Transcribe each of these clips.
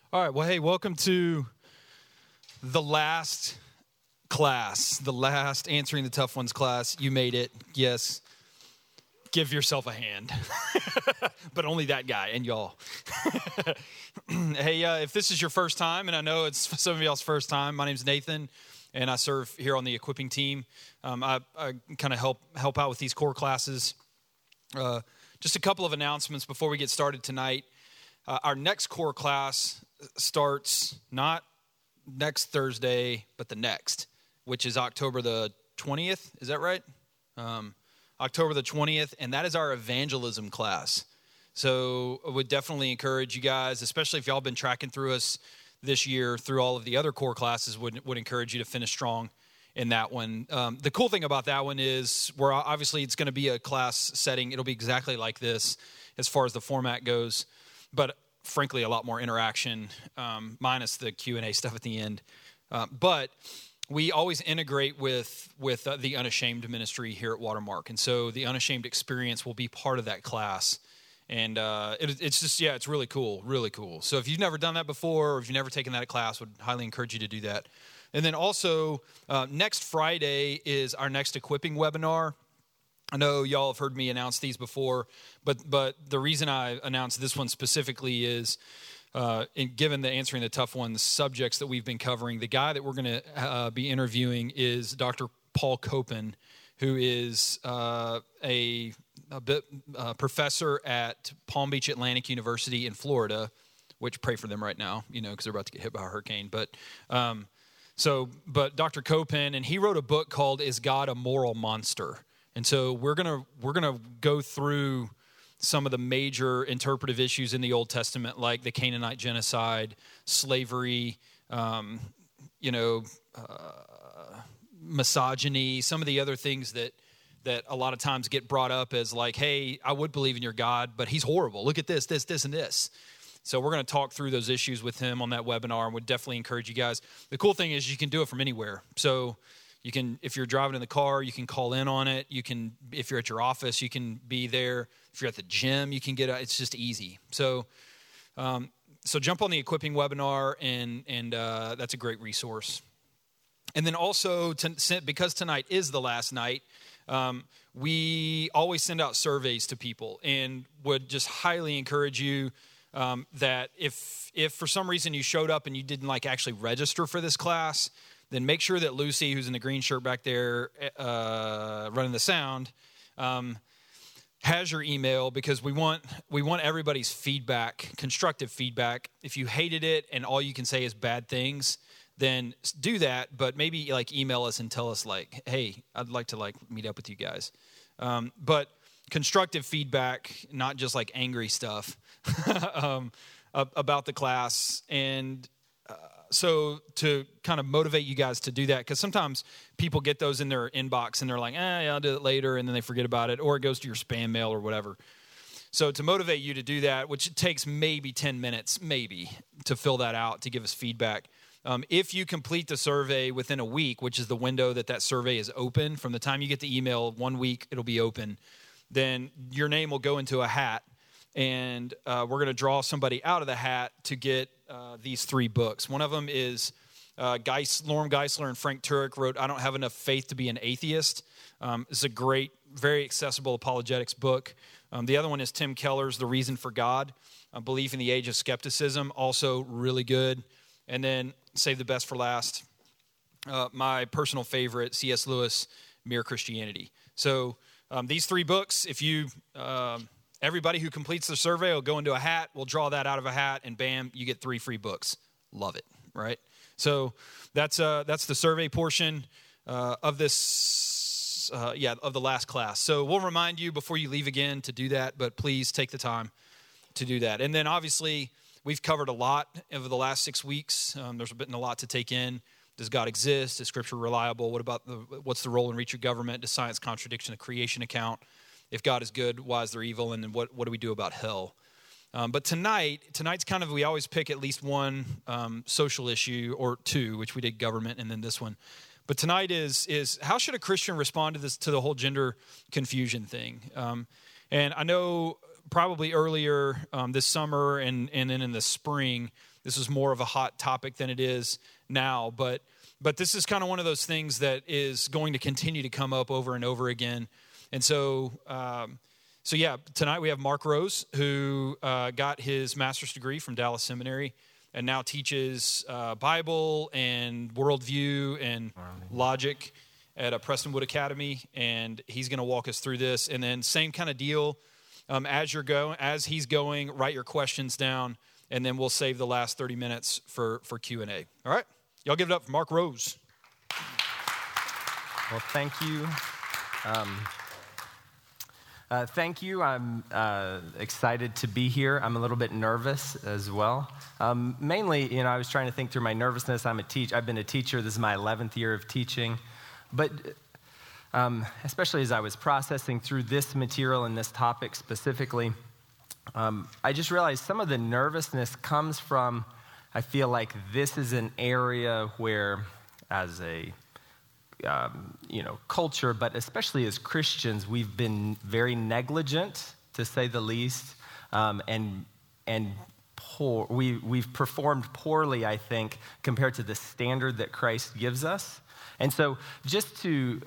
All right, well, hey, welcome to the last class, the last Answering the Tough Ones class. You made it, yes. Give yourself a hand. But only that guy and y'all. Hey, if this is your first time, and I know it's some of y'all's first time, my name's Nathan, and I serve here on the equipping team. I kind of help out with these core classes. Just a couple of announcements before we get started tonight. Our next core class starts not next Thursday, but the next, which is October the 20th. Is that right? October the 20th, and that is our evangelism class. So I would definitely encourage you guys, especially if y'all been tracking through us this year, through all of the other core classes, would encourage you to finish strong in that one. The cool thing about that one is obviously it's going to be a class setting. It'll be exactly like this as far as the format goes, but frankly, a lot more interaction, minus the Q&A stuff at the end. But we always integrate with the Unashamed ministry here at Watermark. And so the Unashamed experience will be part of that class. And it's really cool, really cool. So if you've never done that before, or if you've never taken that class, would highly encourage you to do that. And then also, next Friday is our next equipping webinar. I know y'all have heard me announce these before, but the reason I announced this one specifically is, given the Answering the Tough Ones subjects that we've been covering, the guy that we're going to be interviewing is Dr. Paul Copen, who is a professor at Palm Beach Atlantic University in Florida, which pray for them right now, because they're about to get hit by a hurricane. But Dr. Copen, and he wrote a book called "Is God a Moral Monster?" And so we're gonna go through some of the major interpretive issues in the Old Testament, like the Canaanite genocide, slavery, misogyny, some of the other things that a lot of times get brought up as like, hey, I would believe in your God, but he's horrible. Look at this, and this. So we're going to talk through those issues with him on that webinar, and would definitely encourage you guys. The cool thing is you can do it from anywhere. So you can, if you're driving in the car, you can call in on it. You can, if you're at your office, you can be there. If you're at the gym, you can get it. It's just easy. So jump on the equipping webinar, and that's a great resource. And then also, because tonight is the last night, we always send out surveys to people, and would just highly encourage you that if for some reason you showed up and you didn't actually register for this class, then make sure that Lucy, who's in the green shirt back there running the sound, has your email, because we want everybody's feedback, constructive feedback. If you hated it and all you can say is bad things, then do that, but maybe email us and tell us hey, I'd like to meet up with you guys. But constructive feedback, not just angry stuff about the class. And so to kind of motivate you guys to do that, because sometimes people get those in their inbox and they're like, yeah, I'll do it later, and then they forget about it, or it goes to your spam mail or whatever. So to motivate you to do that, which takes maybe 10 minutes, to fill that out, to give us feedback. If you complete the survey within a week, which is the window that survey is open, from the time you get the email, 1 week, it'll be open, then your name will go into a hat, and we're going to draw somebody out of the hat to get these 3 books. One of them is Lorem Geisler and Frank Turek wrote "I Don't Have Enough Faith to Be an Atheist." It's a great, very accessible apologetics book. The other one is Tim Keller's "The Reason for God, Belief in the Age of Skepticism," also really good. And then save the best for last, my personal favorite, C.S. Lewis, "Mere Christianity." So these 3 books, if you... everybody who completes the survey will go into a hat. We'll draw that out of a hat, and bam, you get 3 free books. Love it, right? So that's the survey portion of this, of the last class. So we'll remind you before you leave again to do that, but please take the time to do that. And then obviously, we've covered a lot over the last 6 weeks. There's been a lot to take in. Does God exist? Is Scripture reliable? What's the role in reach of government? Does science contradiction the creation account? If God is good, why is there evil? And then what do we do about hell? But tonight's kind of, we always pick at least one social issue or 2, which we did government, and then this one. But tonight is how should a Christian respond to the whole gender confusion thing? And I know probably earlier this summer and then in the spring, this was more of a hot topic than it is now. But this is kind of one of those things that is going to continue to come up over and over again. And so yeah, tonight we have Mark Rose, who got his master's degree from Dallas Seminary and now teaches Bible and worldview and logic at Prestonwood Academy. And he's going to walk us through this. And then same kind of deal as he's going, write your questions down, and then we'll save the last 30 minutes for Q&A. All right? Y'all give it up for Mark Rose. Well, thank you. Thank you. I'm excited to be here. I'm a little bit nervous as well. Mainly, I was trying to think through my nervousness. I've been a teacher. This is my 11th year of teaching. But especially as I was processing through this material and this topic specifically, I just realized some of the nervousness comes from, I feel like this is an area where, as a culture, but especially as Christians, we've been very negligent, to say the least, and poor. We've performed poorly, I think, compared to the standard that Christ gives us. And so, just to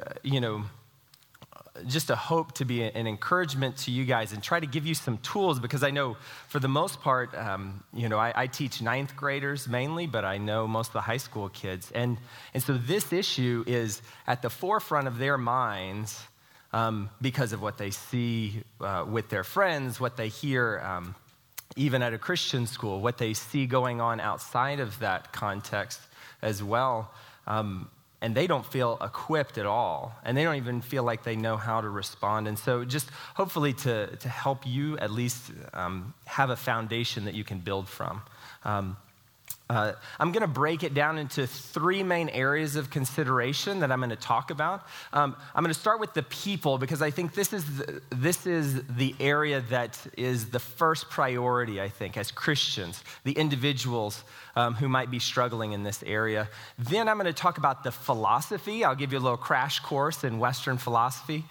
hope to be an encouragement to you guys and try to give you some tools, because I know for the most part, I teach ninth graders mainly, but I know most of the high school kids. And so this issue is at the forefront of their minds because of what they see with their friends, what they hear even at a Christian school, what they see going on outside of that context as well. And they don't feel equipped at all. And they don't even feel like they know how to respond. And so just hopefully to help you at least have a foundation that you can build from. I'm going to break it down into three main areas of consideration that I'm going to talk about. I'm going to start with the people, because I think this is the area that is the first priority, I think, as Christians, the individuals who might be struggling in this area. Then I'm going to talk about the philosophy. I'll give you a little crash course in Western philosophy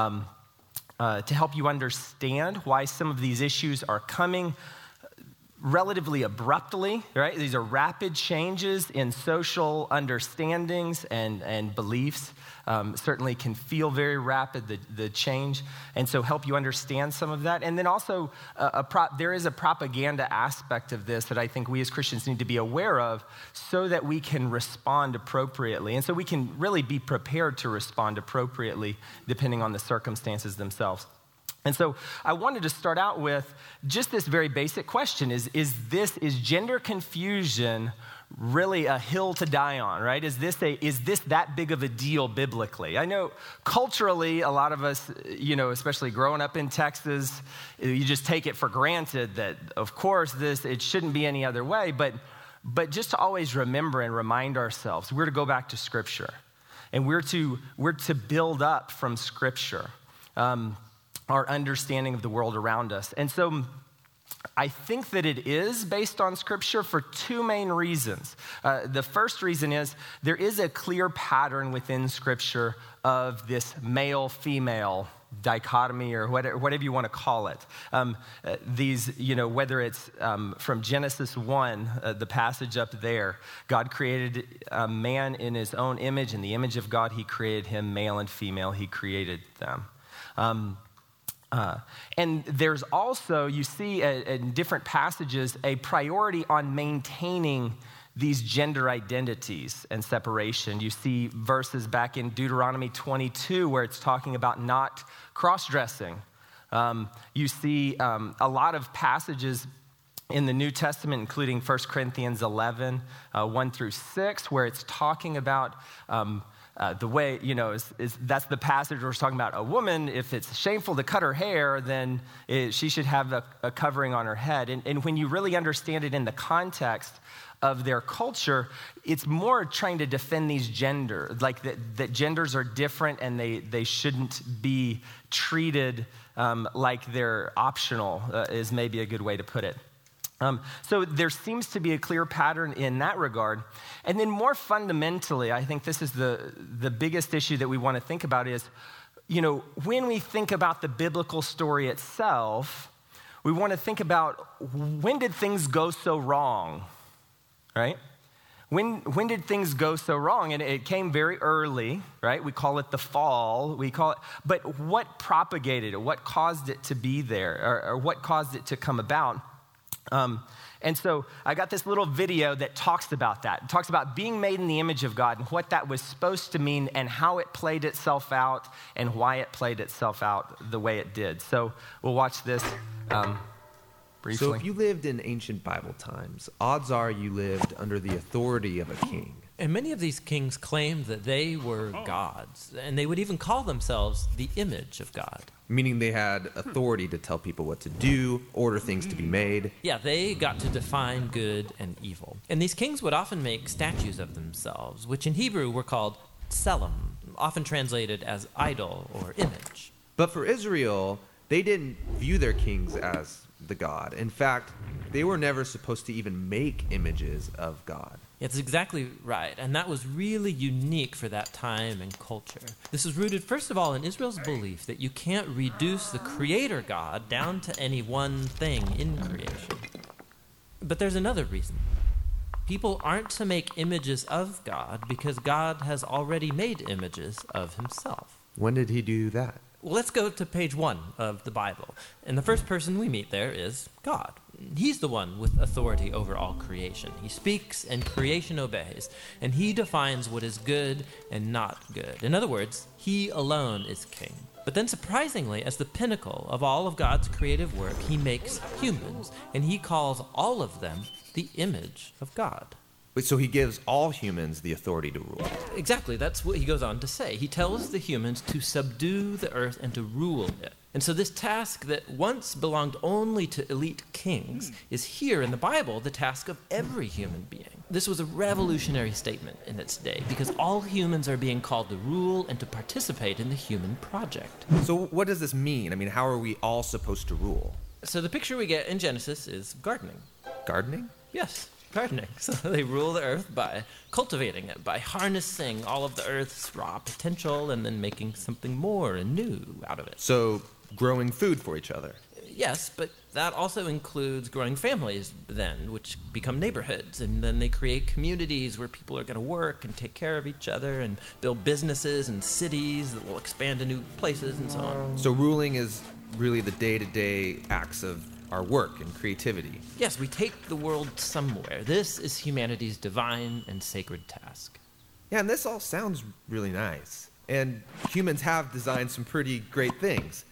to help you understand why some of these issues are coming relatively abruptly, right? These are rapid changes in social understandings and beliefs. Certainly can feel very rapid, the change, and so help you understand some of that. And then also, there is a propaganda aspect of this that I think we as Christians need to be aware of so that we can respond appropriately. And so we can really be prepared to respond appropriately depending on the circumstances themselves. And so I wanted to start out with just this very basic question. Is gender confusion really a hill to die on, right? Is this that big of a deal biblically? I know culturally, a lot of us, especially growing up in Texas, you just take it for granted that, of course, it shouldn't be any other way. But just to always remember and remind ourselves, we're to go back to Scripture. And we're to build up from Scripture. Our understanding of the world around us. And so I think that it is based on Scripture for two main reasons. The first reason is there is a clear pattern within Scripture of this male-female dichotomy or whatever you want to call it. Whether it's from Genesis 1, the passage up there, God created a man in his own image. In the image of God, he created him, male and female, he created them. And there's also, you see in different passages, a priority on maintaining these gender identities and separation. You see verses back in Deuteronomy 22 where it's talking about not cross-dressing. You see a lot of passages in the New Testament, including 1 Corinthians 11, 1 through 6, where it's talking about the way, that's the passage where it's talking about a woman, if it's shameful to cut her hair, then she should have a covering on her head. And when you really understand it in the context of their culture, it's more trying to defend these genders, like that genders are different and they shouldn't be treated like they're optional, is maybe a good way to put it. So there seems to be a clear pattern in that regard. And then more fundamentally, I think this is the biggest issue that we want to think about is, when we think about the biblical story itself, we want to think about when did things go so wrong? right? When did things go so wrong? And it came very early, right? We call it the fall. But what propagated it? What caused it to be there? Or what caused it to come about? And so I got this little video that talks about that. It talks about being made in the image of God and what that was supposed to mean and how it played itself out and why it played itself out the way it did. So we'll watch this briefly. So if you lived in ancient Bible times, odds are you lived under the authority of a king. And many of these kings claimed that they were gods, and they would even call themselves the image of God. Meaning they had authority to tell people what to do, order things to be made. Yeah, they got to define good and evil. And these kings would often make statues of themselves, which in Hebrew were called tselem, often translated as idol or image. But for Israel, they didn't view their kings as the God. In fact, they were never supposed to even make images of God. That's exactly right, and that was really unique for that time and culture. This is rooted, first of all, in Israel's belief that you can't reduce the Creator God down to any one thing in creation. But there's another reason. People aren't to make images of God because God has already made images of himself. When did he do that? Well, let's go to page 1 of the Bible. And the first person we meet there is God. He's the one with authority over all creation. He speaks and creation obeys. And he defines what is good and not good. In other words, he alone is king. But then surprisingly, as the pinnacle of all of God's creative work, he makes humans. And he calls all of them the image of God. So he gives all humans the authority to rule. Exactly, that's what he goes on to say. He tells the humans to subdue the earth and to rule it. And so this task that once belonged only to elite kings is here in the Bible the task of every human being. This was a revolutionary statement in its day because all humans are being called to rule and to participate in the human project. So what does this mean? I mean, how are we all supposed to rule? So the picture we get in Genesis is gardening. Gardening? Yes. Gardening. So they rule the earth by cultivating it, by harnessing all of the earth's raw potential and then making something more and new out of it. So growing food for each other. Yes, but that also includes growing families then, which become neighborhoods, and then they create communities where people are going to work and take care of each other and build businesses and cities that will expand to new places and so on. So ruling is really the day-to-day acts of our work and creativity. Yes, we take the world somewhere. This is humanity's divine and sacred task. Yeah, and this all sounds really nice. And humans have designed some pretty great things.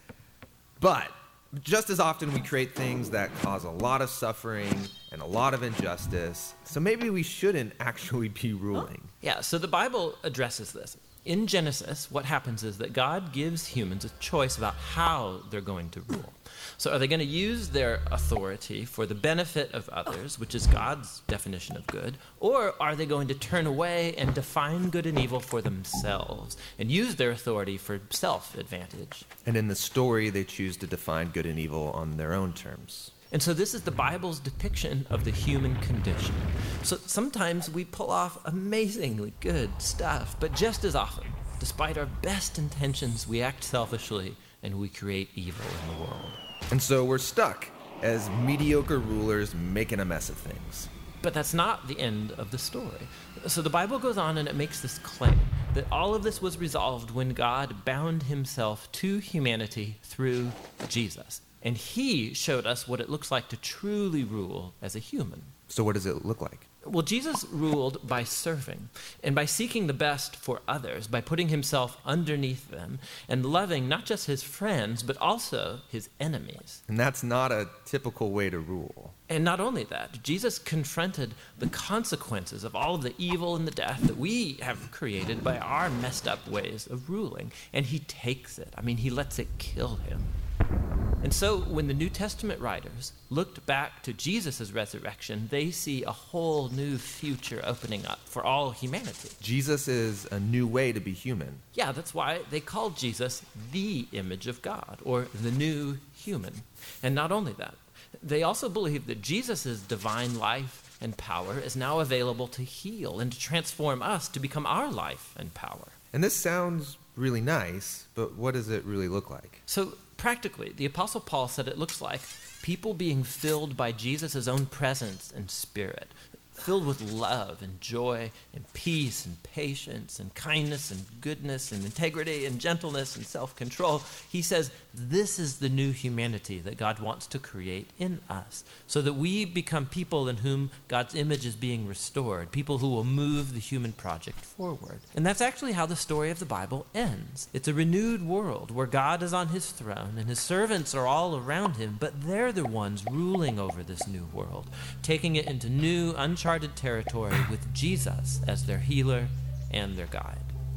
But just as often we create things that cause a lot of suffering and a lot of injustice. So maybe we shouldn't actually be ruling. Yeah, so the Bible addresses this. In Genesis, what happens is that God gives humans a choice about how they're going to rule. So are they going to use their authority for the benefit of others, which is God's definition of good, or are they going to turn away and define good and evil for themselves and use their authority for self-advantage? And in the story, they choose to define good and evil on their own terms. And so this is the Bible's depiction of the human condition. So sometimes we pull off amazingly good stuff, but just as often, despite our best intentions, we act selfishly and we create evil in the world. And so we're stuck as mediocre rulers making a mess of things. But that's not the end of the story. So the Bible goes on and it makes this claim that all of this was resolved when God bound himself to humanity through Jesus. And he showed us what it looks like to truly rule as a human. So what does it look like? Well, Jesus ruled by serving and by seeking the best for others, by putting himself underneath them and loving not just his friends, but also his enemies. And that's not a typical way to rule. And not only that, Jesus confronted the consequences of all of the evil and the death that we have created by our messed up ways of ruling. And he takes it. I mean, he lets it kill him. And so when the New Testament writers looked back to Jesus' resurrection, they see a whole new future opening up for all humanity. Jesus is a new way to be human. Yeah, that's why they called Jesus the image of God, or the new human. And not only that, they also believe that Jesus' divine life and power is now available to heal and to transform us to become our life and power. And this sounds really nice, but what does it really look like? So practically, the Apostle Paul said it looks like people being filled by Jesus' own presence and spirit. filled with love and joy and peace and patience and kindness and goodness and integrity and gentleness and self-control. He says this is the new humanity that God wants to create in us so that we become people in whom God's image is being restored, people who will move the human project forward. And that's actually how the story of the Bible ends. It's a renewed world where God is on his throne and his servants are all around him, but they're the ones ruling over this new world, taking it into new, uncharted territory with Jesus as their healer and their guide.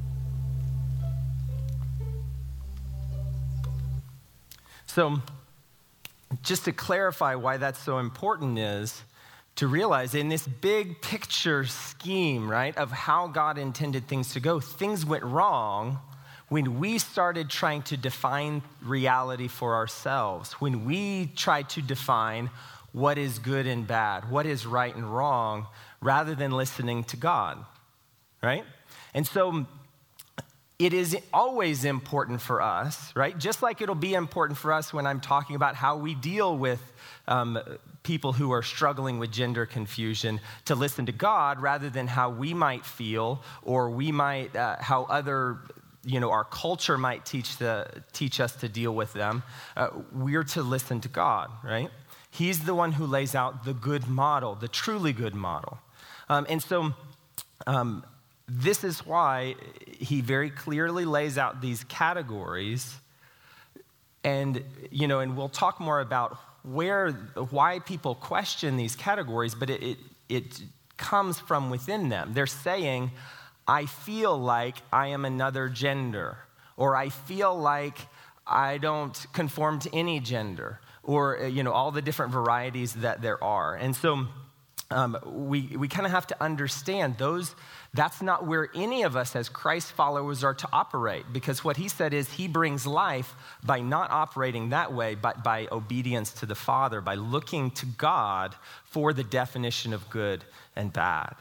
So, just to clarify why that's so important is to realize in this big picture scheme, right, of how God intended things to go, things went wrong when we started trying to define reality for ourselves, when we tried to define what is good and bad, what is right and wrong, rather than listening to God, right? And so it is always important for us, right? Just like it'll be important for us when I'm talking about how we deal with people who are struggling with gender confusion, to listen to God rather than how we might feel or we might, how other, our culture might teach us to deal with them. We're to listen to God, right? He's the one who lays out the good model, the truly good model. And so this is why he very clearly lays out these categories. And, and we'll talk more about why people question these categories, but it comes from within them. They're saying, I feel like I am another gender, or I feel like I don't conform to any gender, or, all the different varieties that there are. And so we kind of have to understand that's not where any of us as Christ followers are to operate, because what he said is he brings life by not operating that way, but by obedience to the Father, by looking to God for the definition of good and bad.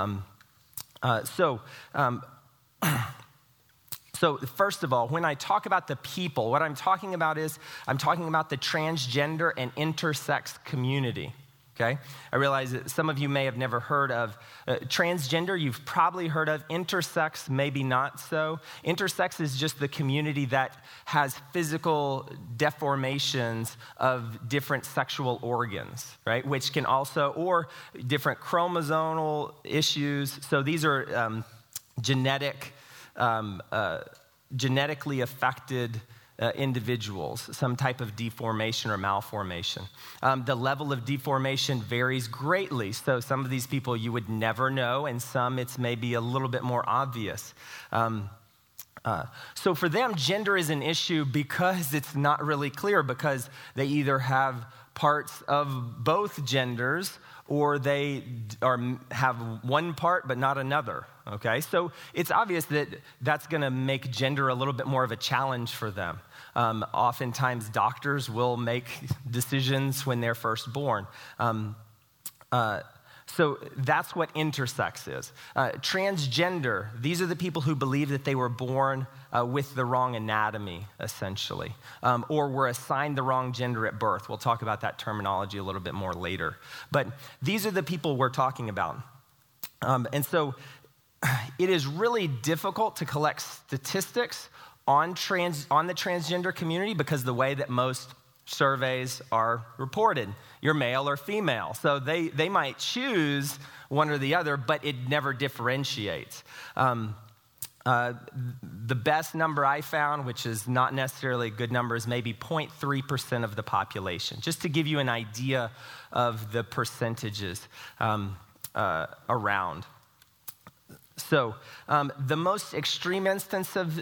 So first of all, when I talk about the people, what I'm talking about is I'm talking about the transgender and intersex community, okay? I realize that some of you may have never heard of transgender. You've probably heard of intersex, maybe not so. Intersex is just the community that has physical deformations of different sexual organs, right? Which can also, or different chromosomal issues. So these are genetically affected individuals, some type of deformation or malformation. The level of deformation varies greatly. So some of these people you would never know, and some it's maybe a little bit more obvious. So for them, gender is an issue because it's not really clear, because they either have parts of both genders or they have one part but not another, okay? So it's obvious that that's gonna make gender a little bit more of a challenge for them. Oftentimes doctors will make decisions when they're first born. So that's what intersex is. Transgender, these are the people who believe that they were born with the wrong anatomy, essentially, or were assigned the wrong gender at birth. We'll talk about that terminology a little bit more later. But these are the people we're talking about. And so it is really difficult to collect statistics on the transgender community because the way that most surveys are reported. You're male or female. So they might choose one or the other, but it never differentiates. The best number I found, which is not necessarily a good number, is maybe 0.3% of the population, just to give you an idea of the percentages around. So the most extreme instance of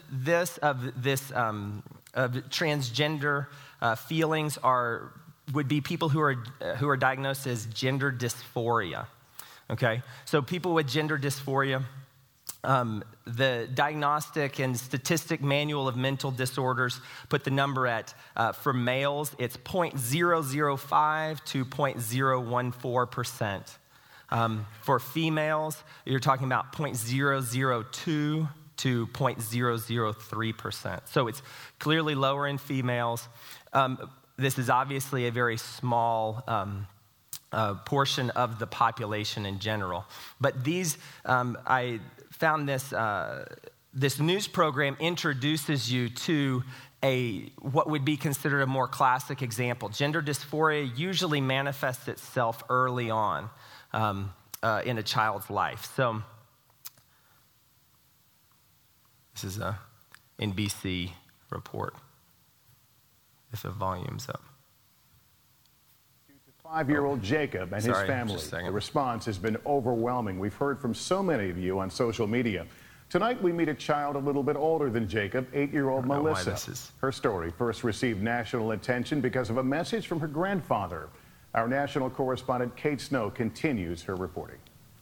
transgender feelings would be people who are diagnosed as gender dysphoria. Okay, so people with gender dysphoria, the Diagnostic and Statistic Manual of Mental Disorders put the number at, for males, it's 0.005 to 0.014%. For females, you're talking about 0.002 to 0.003%. So it's clearly lower in females. This is obviously a very small portion of the population in general. But these, I found this, this news program introduces you to what would be considered a more classic example. Gender dysphoria usually manifests itself early on in a child's life. So this is a NBC report, if the volume's up. 5-year-old Jacob and his family. The response has been overwhelming. We've heard from so many of you on social media. Tonight, we meet a child a little bit older than Jacob, 8-year-old Melissa. Her story first received national attention because of a message from her grandfather. Our national correspondent, Kate Snow, continues her reporting.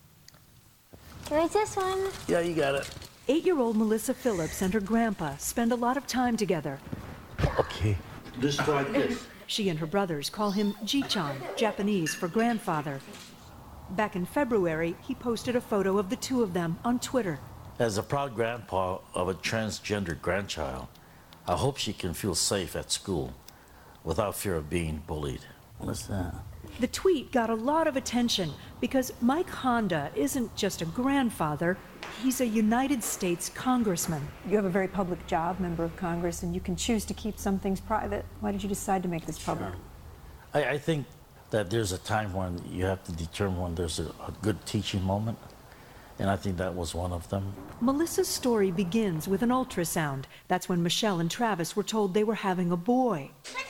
Can I this one? Yeah, you got it. 8-year-old Melissa Phillips and her grandpa spend a lot of time together. Okay. Just like this. She and her brothers call him Ji-chan, Japanese for grandfather. Back in February, he posted a photo of the two of them on Twitter. As a proud grandpa of a transgender grandchild, I hope she can feel safe at school without fear of being bullied. What's that? The tweet got a lot of attention because Mike Honda isn't just a grandfather, he's a United States congressman. You have a very public job, member of Congress, and you can choose to keep some things private. Why did you decide to make this public? I think that there's a time when you have to determine when there's a good teaching moment, and I think that was one of them. Melissa's story begins with an ultrasound. That's when Michelle and Travis were told they were having a boy.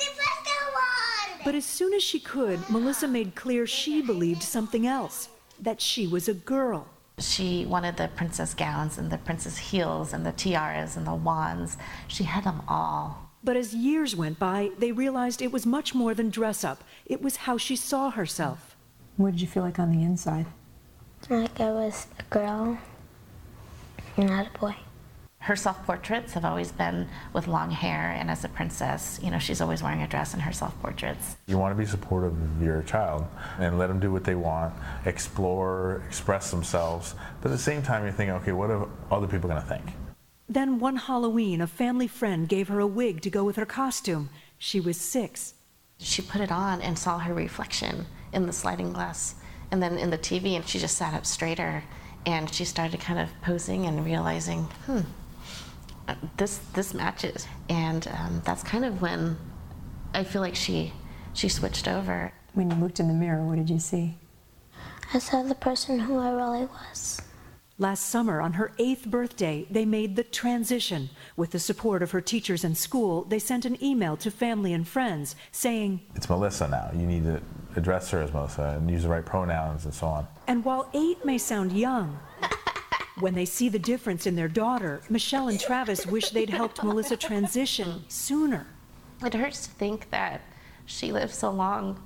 But as soon as she could, Melissa made clear she believed something else, that she was a girl. She wanted the princess gowns and the princess heels and the tiaras and the wands. She had them all. But as years went by, they realized it was much more than dress up. It was how she saw herself. What did you feel like on the inside? Like I was a girl, not a boy. Her self-portraits have always been with long hair, and as a princess, you know, she's always wearing a dress in her self-portraits. You want to be supportive of your child and let them do what they want, explore, express themselves, but at the same time you're thinking, okay, what are other people going to think? Then one Halloween, a family friend gave her a wig to go with her costume. She was 6. She put it on and saw her reflection in the sliding glass and then in the TV, and she just sat up straighter, and she started kind of posing and realizing, this matches. And that's kind of when I feel like she switched over. When you looked in the mirror, what did you see? I saw the person who I really was. Last summer, on her 8th birthday, they made the transition. With the support of her teachers and school, they sent an email to family and friends saying, It's Melissa now. You need to address her as Melissa and use the right pronouns and so on. And while 8 may sound young, when they see the difference in their daughter, Michelle and Travis wish they'd helped Melissa transition sooner. It hurts to think that she lived so long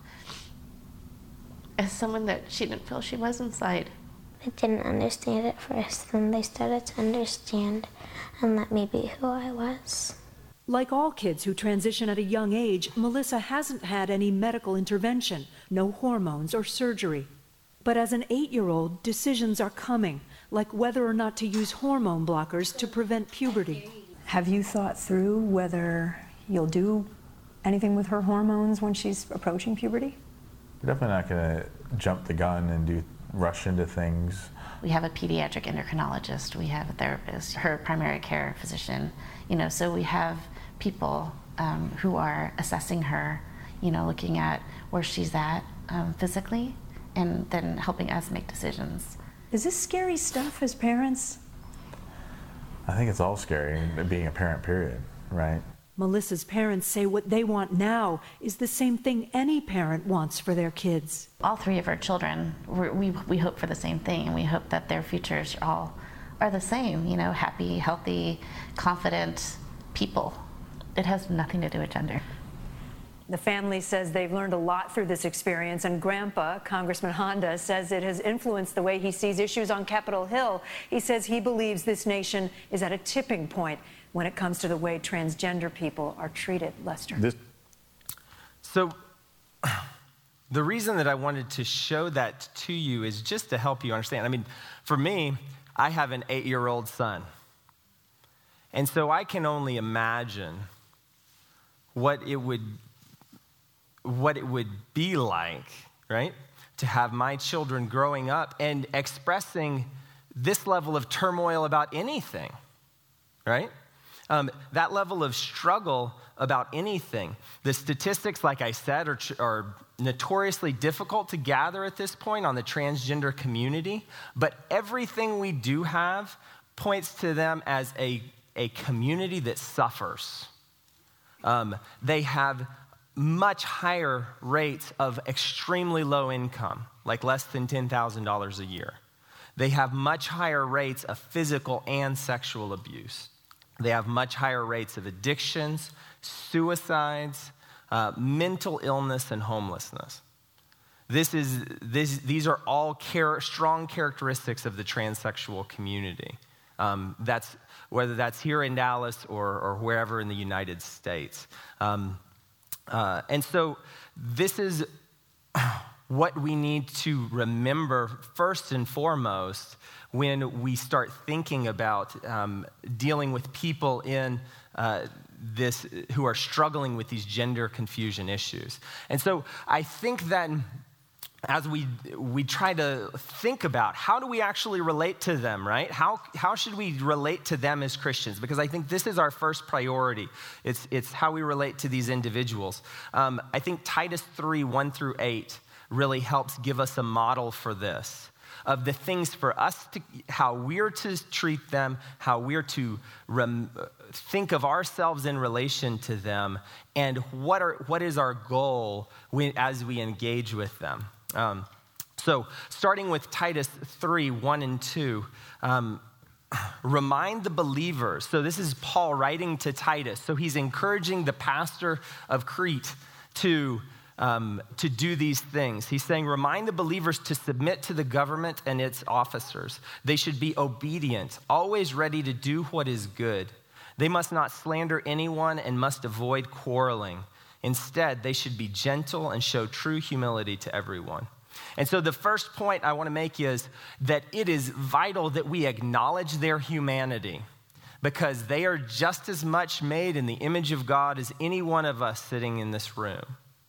as someone that she didn't feel she was inside. I didn't understand at first, then they started to understand and let me be who I was. Like all kids who transition at a young age, Melissa hasn't had any medical intervention, no hormones or surgery. But as an 8-year-old, decisions are coming, like whether or not to use hormone blockers to prevent puberty. Have you thought through whether you'll do anything with her hormones when she's approaching puberty? We're definitely not going to jump the gun and rush into things. We have a pediatric endocrinologist, we have a therapist, her primary care physician, so we have people who are assessing her, looking at where she's at physically, and then helping us make decisions. Is this scary stuff as parents? I think it's all scary, being a parent, period, right? Melissa's parents say what they want now is the same thing any parent wants for their kids. All 3 of our children, we hope for the same thing, and we hope that their futures are the same, happy, healthy, confident people. It has nothing to do with gender. The family says they've learned a lot through this experience, and Grandpa, Congressman Honda, says it has influenced the way he sees issues on Capitol Hill. He says he believes this nation is at a tipping point when it comes to the way transgender people are treated. Lester. So the reason that I wanted to show that to you is just to help you understand. I mean, for me, I have an 8-year-old son. And so I can only imagine what it would be like, right? to have my children growing up and expressing this level of turmoil about anything, right? That level of struggle about anything. The statistics, like I said, are notoriously difficult to gather at this point on the transgender community, but everything we do have points to them as a community that suffers. They have much higher rates of extremely low income, like less than $10,000 a year. They have much higher rates of physical and sexual abuse. They have much higher rates of addictions, suicides, mental illness, and homelessness. These are all strong characteristics of the transsexual community. Whether that's here in Dallas or wherever in the United States. And so this is what we need to remember first and foremost when we start thinking about dealing with people in this who are struggling with these gender confusion issues. And so I think that as we try to think about how do we actually relate to them, right? How should we relate to them as Christians? Because I think this is our first priority. It's how we relate to these individuals. I think Titus 3:1-8 really helps give us a model for this, of the things for us how we're to treat them, how we're to think of ourselves in relation to them, and what is our goal as we engage with them. So starting with Titus 3:1-2, remind the believers. So this is Paul writing to Titus. So he's encouraging the pastor of Crete to do these things. He's saying, remind the believers to submit to the government and its officers. They should be obedient, always ready to do what is good. They must not slander anyone and must avoid quarreling. Instead, they should be gentle and show true humility to everyone. And so the first point I want to make is that it is vital that we acknowledge their humanity, because they are just as much made in the image of God as any one of us sitting in this room.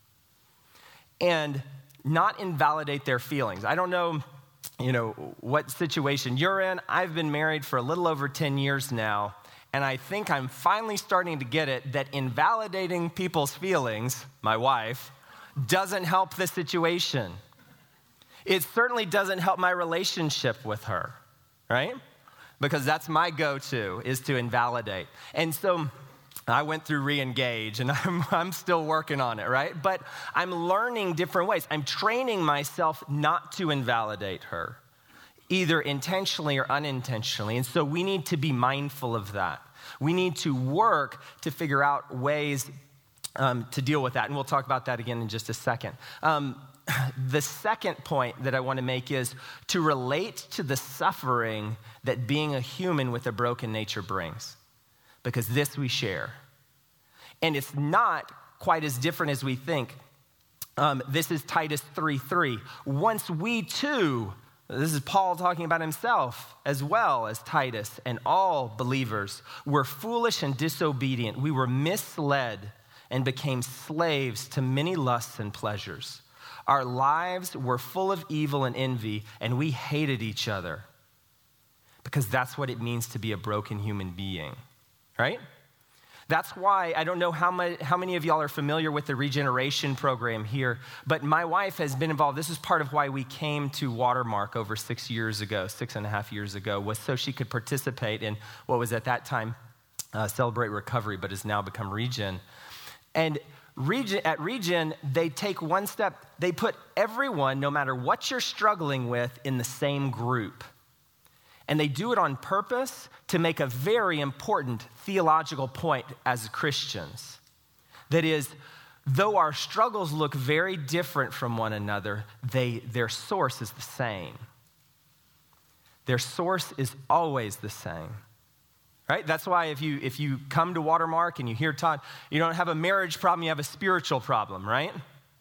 And not invalidate their feelings. I don't know, what situation you're in. I've been married for a little over 10 years now, and I think I'm finally starting to get it that invalidating people's feelings, my wife, doesn't help the situation. It certainly doesn't help my relationship with her, right? Because that's my go-to, is to invalidate. And so I went through re-engage, and I'm still working on it, right? But I'm learning different ways. I'm training myself not to invalidate her, either intentionally or unintentionally. And so we need to be mindful of that. We need to work to figure out ways to deal with that. And we'll talk about that again in just a second. The second point that I want to make is to relate to the suffering that being a human with a broken nature brings. Because this we share. And it's not quite as different as we think. This is Titus 3:3. Once we too, this is Paul talking about himself as well as Titus and all believers, were foolish and disobedient. We were misled and became slaves to many lusts and pleasures. Our lives were full of evil and envy, and we hated each other. Because that's what it means to be a broken human being. Right? That's why, I don't know how many of y'all are familiar with the regeneration program here, but my wife has been involved. This is part of why we came to Watermark over 6.5 years ago, was so she could participate in what was at that time Celebrate Recovery, but has now become Regen. And at Regen, they take one step. They put everyone, no matter what you're struggling with, in the same group. And they do it on purpose to make a very important theological point as Christians. That is, though our struggles look very different from one another, their source is the same. Their source is always the same. Right? That's why if you come to Watermark and you hear Todd, you don't have a marriage problem, you have a spiritual problem, right?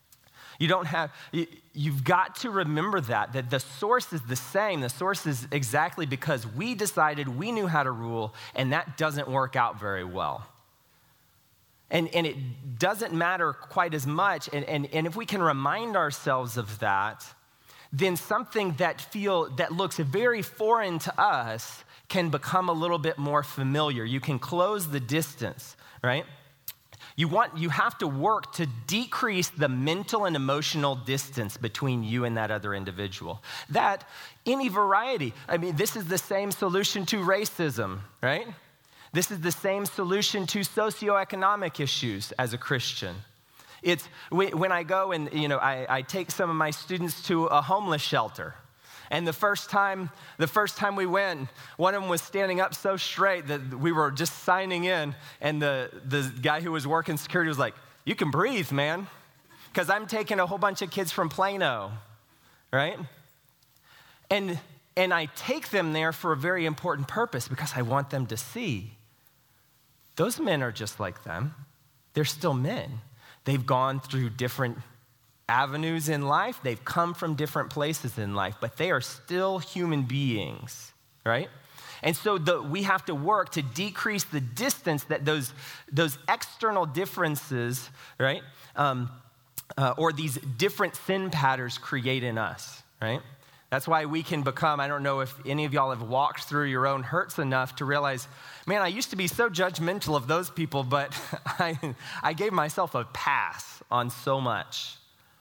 You've got to remember that the source is the same. The source is exactly because we decided we knew how to rule, and that doesn't work out very well. And it doesn't matter quite as much. And if we can remind ourselves of that, then something that looks very foreign to us can become a little bit more familiar. You can close the distance, right? You have to work to decrease the mental and emotional distance between you and that other individual. That, any variety. I mean, this is the same solution to racism, right? This is the same solution to socioeconomic issues as a Christian. It's when I go and, I take some of my students to a homeless shelter. And the first time we went, one of them was standing up so straight that we were just signing in, and the guy who was working security was like, "You can breathe, man," because I'm taking a whole bunch of kids from Plano, right? And I take them there for a very important purpose, because I want them to see those men are just like them. They're still men. They've gone through different avenues in life. They've come from different places in life, but they are still human beings, right? And so we have to work to decrease the distance that those external differences, right, or these different sin patterns create in us, right? That's why we can become, I don't know if any of y'all have walked through your own hurts enough to realize, man, I used to be so judgmental of those people, but I gave myself a pass on so much.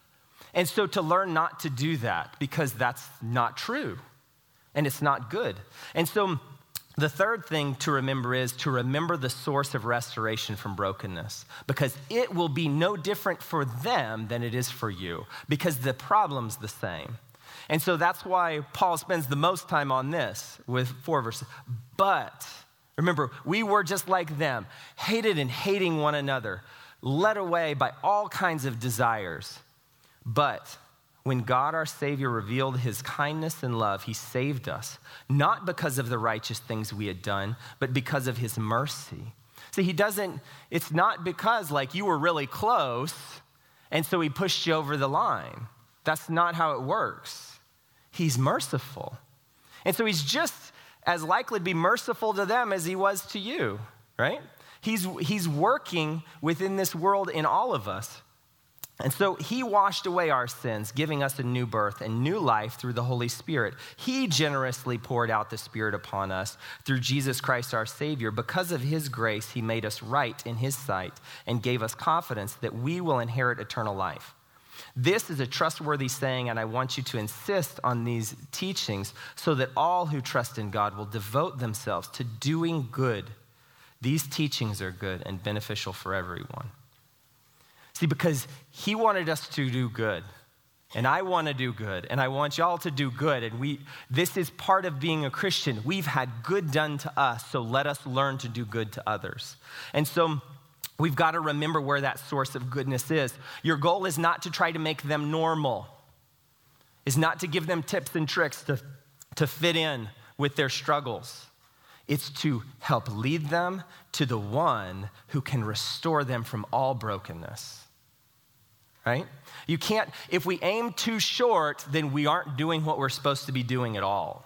And so to learn not to do that, because that's not true and it's not good. And so the third thing to remember is to remember the source of restoration from brokenness, because it will be no different for them than it is for you, because the problem's the same. And so that's why Paul spends the most time on this with 4 verses. But remember, we were just like them, hated and hating one another, led away by all kinds of desires. But when God our Savior revealed his kindness and love, he saved us, not because of the righteous things we had done, but because of his mercy. See, it's not because like you were really close and so he pushed you over the line. That's not how it works. He's merciful. And so he's just as likely to be merciful to them as he was to you, right? He's working within this world in all of us. And so he washed away our sins, giving us a new birth and new life through the Holy Spirit. He generously poured out the Spirit upon us through Jesus Christ our Savior. Because of his grace, he made us right in his sight and gave us confidence that we will inherit eternal life. This is a trustworthy saying, and I want you to insist on these teachings so that all who trust in God will devote themselves to doing good. These teachings are good and beneficial for everyone. See, because he wanted us to do good, and I want to do good, and I want y'all to do good, and this is part of being a Christian. We've had good done to us, so let us learn to do good to others. And so we've got to remember where that source of goodness is. Your goal is not to try to make them normal. It's not to give them tips and tricks to fit in with their struggles. It's to help lead them to the one who can restore them from all brokenness. Right? You can't, if we aim too short, then we aren't doing what we're supposed to be doing at all.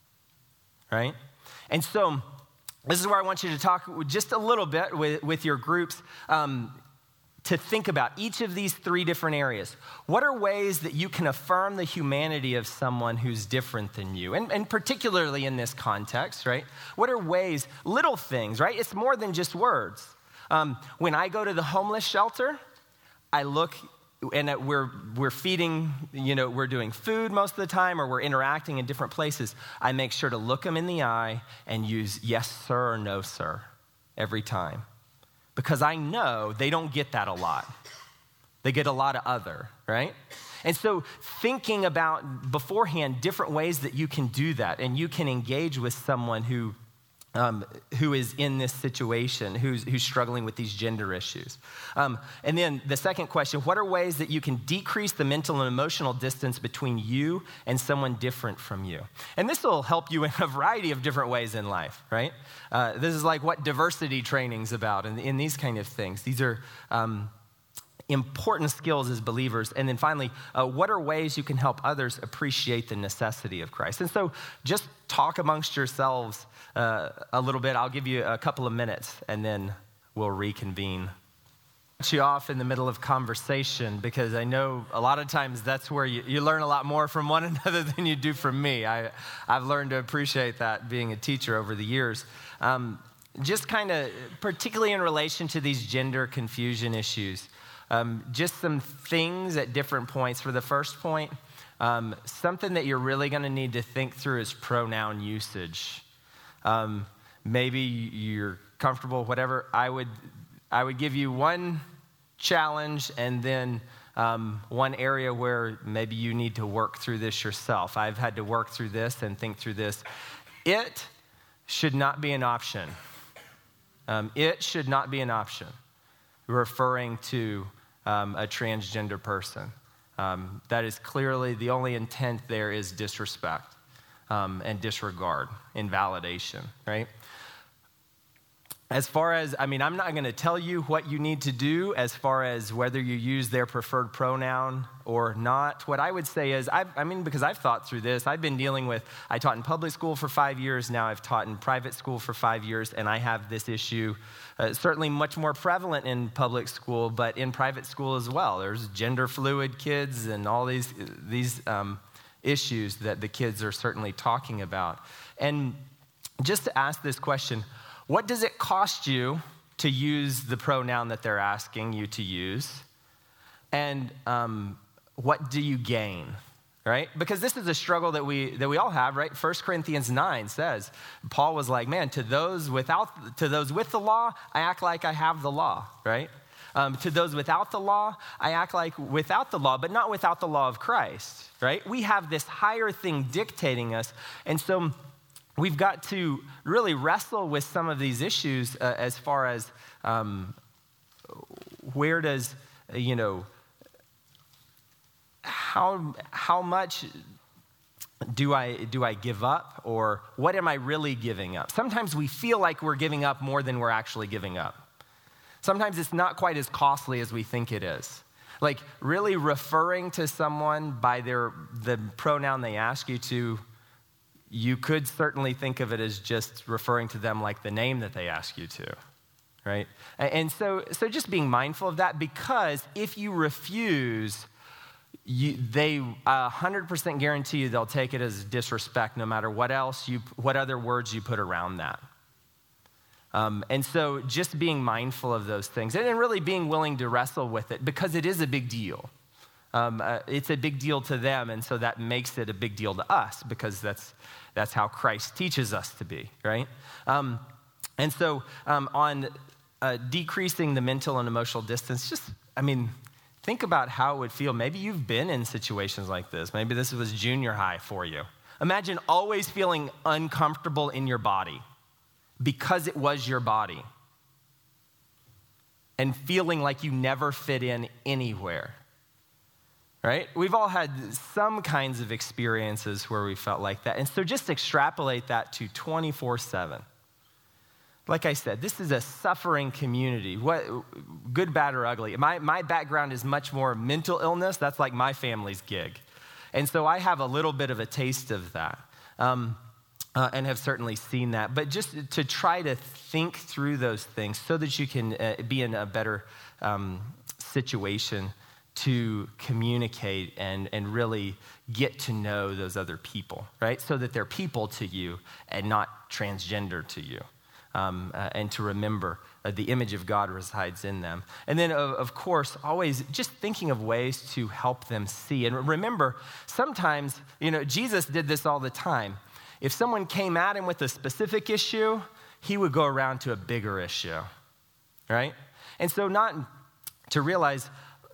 Right? And so this is where I want you to talk just a little bit with your groups to think about each of these 3 different areas. What are ways that you can affirm the humanity of someone who's different than you? And particularly in this context, right? What are ways, little things, right? It's more than just words. When I go to the homeless shelter, I look, and we're feeding, we're doing food most of the time, or we're interacting in different places. I make sure to look them in the eye and use yes, sir, or no, sir, every time. Because I know they don't get that a lot. They get a lot of other, right? And so thinking about beforehand different ways that you can do that, and you can engage with someone who is in this situation, who's struggling with these gender issues. And then the second question, what are ways that you can decrease the mental and emotional distance between you and someone different from you? And this will help you in a variety of different ways in life, right? This is like what diversity training's about, and in these kind of things. These are important skills as believers. And then finally, what are ways you can help others appreciate the necessity of Christ? And so just talk amongst yourselves a little bit. I'll give you a couple of minutes, and then we'll reconvene. You off in the middle of conversation because I know a lot of times that's where you learn a lot more from one another than you do from me. I've learned to appreciate that being a teacher over the years. Just kind of, particularly in relation to these gender confusion issues, just some things at different points. For the first point, something that you're really going to need to think through is pronoun usage. Maybe you're comfortable, whatever. I would give you one challenge and then one area where maybe you need to work through this yourself. I've had to work through this and think through this. It should not be an option. It should not be an option, referring to a transgender person. That is clearly the only intent there is disrespect and disregard, invalidation, right? As far as, I'm not going to tell you what you need to do as far as whether you use their preferred pronoun or not. What I would say is, because I've thought through this, I taught in public school for 5 years, now I've taught in private school for 5 years, and I have this issue certainly much more prevalent in public school, but in private school as well. There's gender fluid kids and all these issues that the kids are certainly talking about. And just to ask this question, what does it cost you to use the pronoun that they're asking you to use? And what do you gain, right? Because this is a struggle that we all have, right? 1 Corinthians 9 says, Paul was like, man, to those with the law, I act like I have the law, right? To those without the law, I act like without the law, but not without the law of Christ, right? We have this higher thing dictating us, and so we've got to really wrestle with some of these issues as far as where does, how much do I give up, or what am I really giving up? Sometimes we feel like we're giving up more than we're actually giving up. Sometimes it's not quite as costly as we think it is. Like really referring to someone by the pronoun they ask you to, you could certainly think of it as just referring to them like the name that they ask you to, right? And so just being mindful of that, because if you refuse, they 100% guarantee you they'll take it as disrespect no matter what other words you put around that. And so just being mindful of those things and really being willing to wrestle with it, because it is a big deal. It's a big deal to them, and so that makes it a big deal to us, because that's how Christ teaches us to be, right? And so on decreasing the mental and emotional distance, think about how it would feel. Maybe you've been in situations like this. Maybe this was junior high for you. Imagine always feeling uncomfortable in your body because it was your body, and feeling like you never fit in anywhere. Right? We've all had some kinds of experiences where we felt like that. And so just extrapolate that to 24/7. Like I said, this is a suffering community, good, bad, or ugly. My background is much more mental illness. That's like my family's gig. And so I have a little bit of a taste of that and have certainly seen that. But just to try to think through those things so that you can be in a better situation to communicate and really get to know those other people, right? So that they're people to you and not transgender to you. And to remember the image of God resides in them. And then, of course, always just thinking of ways to help them see. And remember, sometimes, Jesus did this all the time. If someone came at him with a specific issue, he would go around to a bigger issue, right? And so not to realize,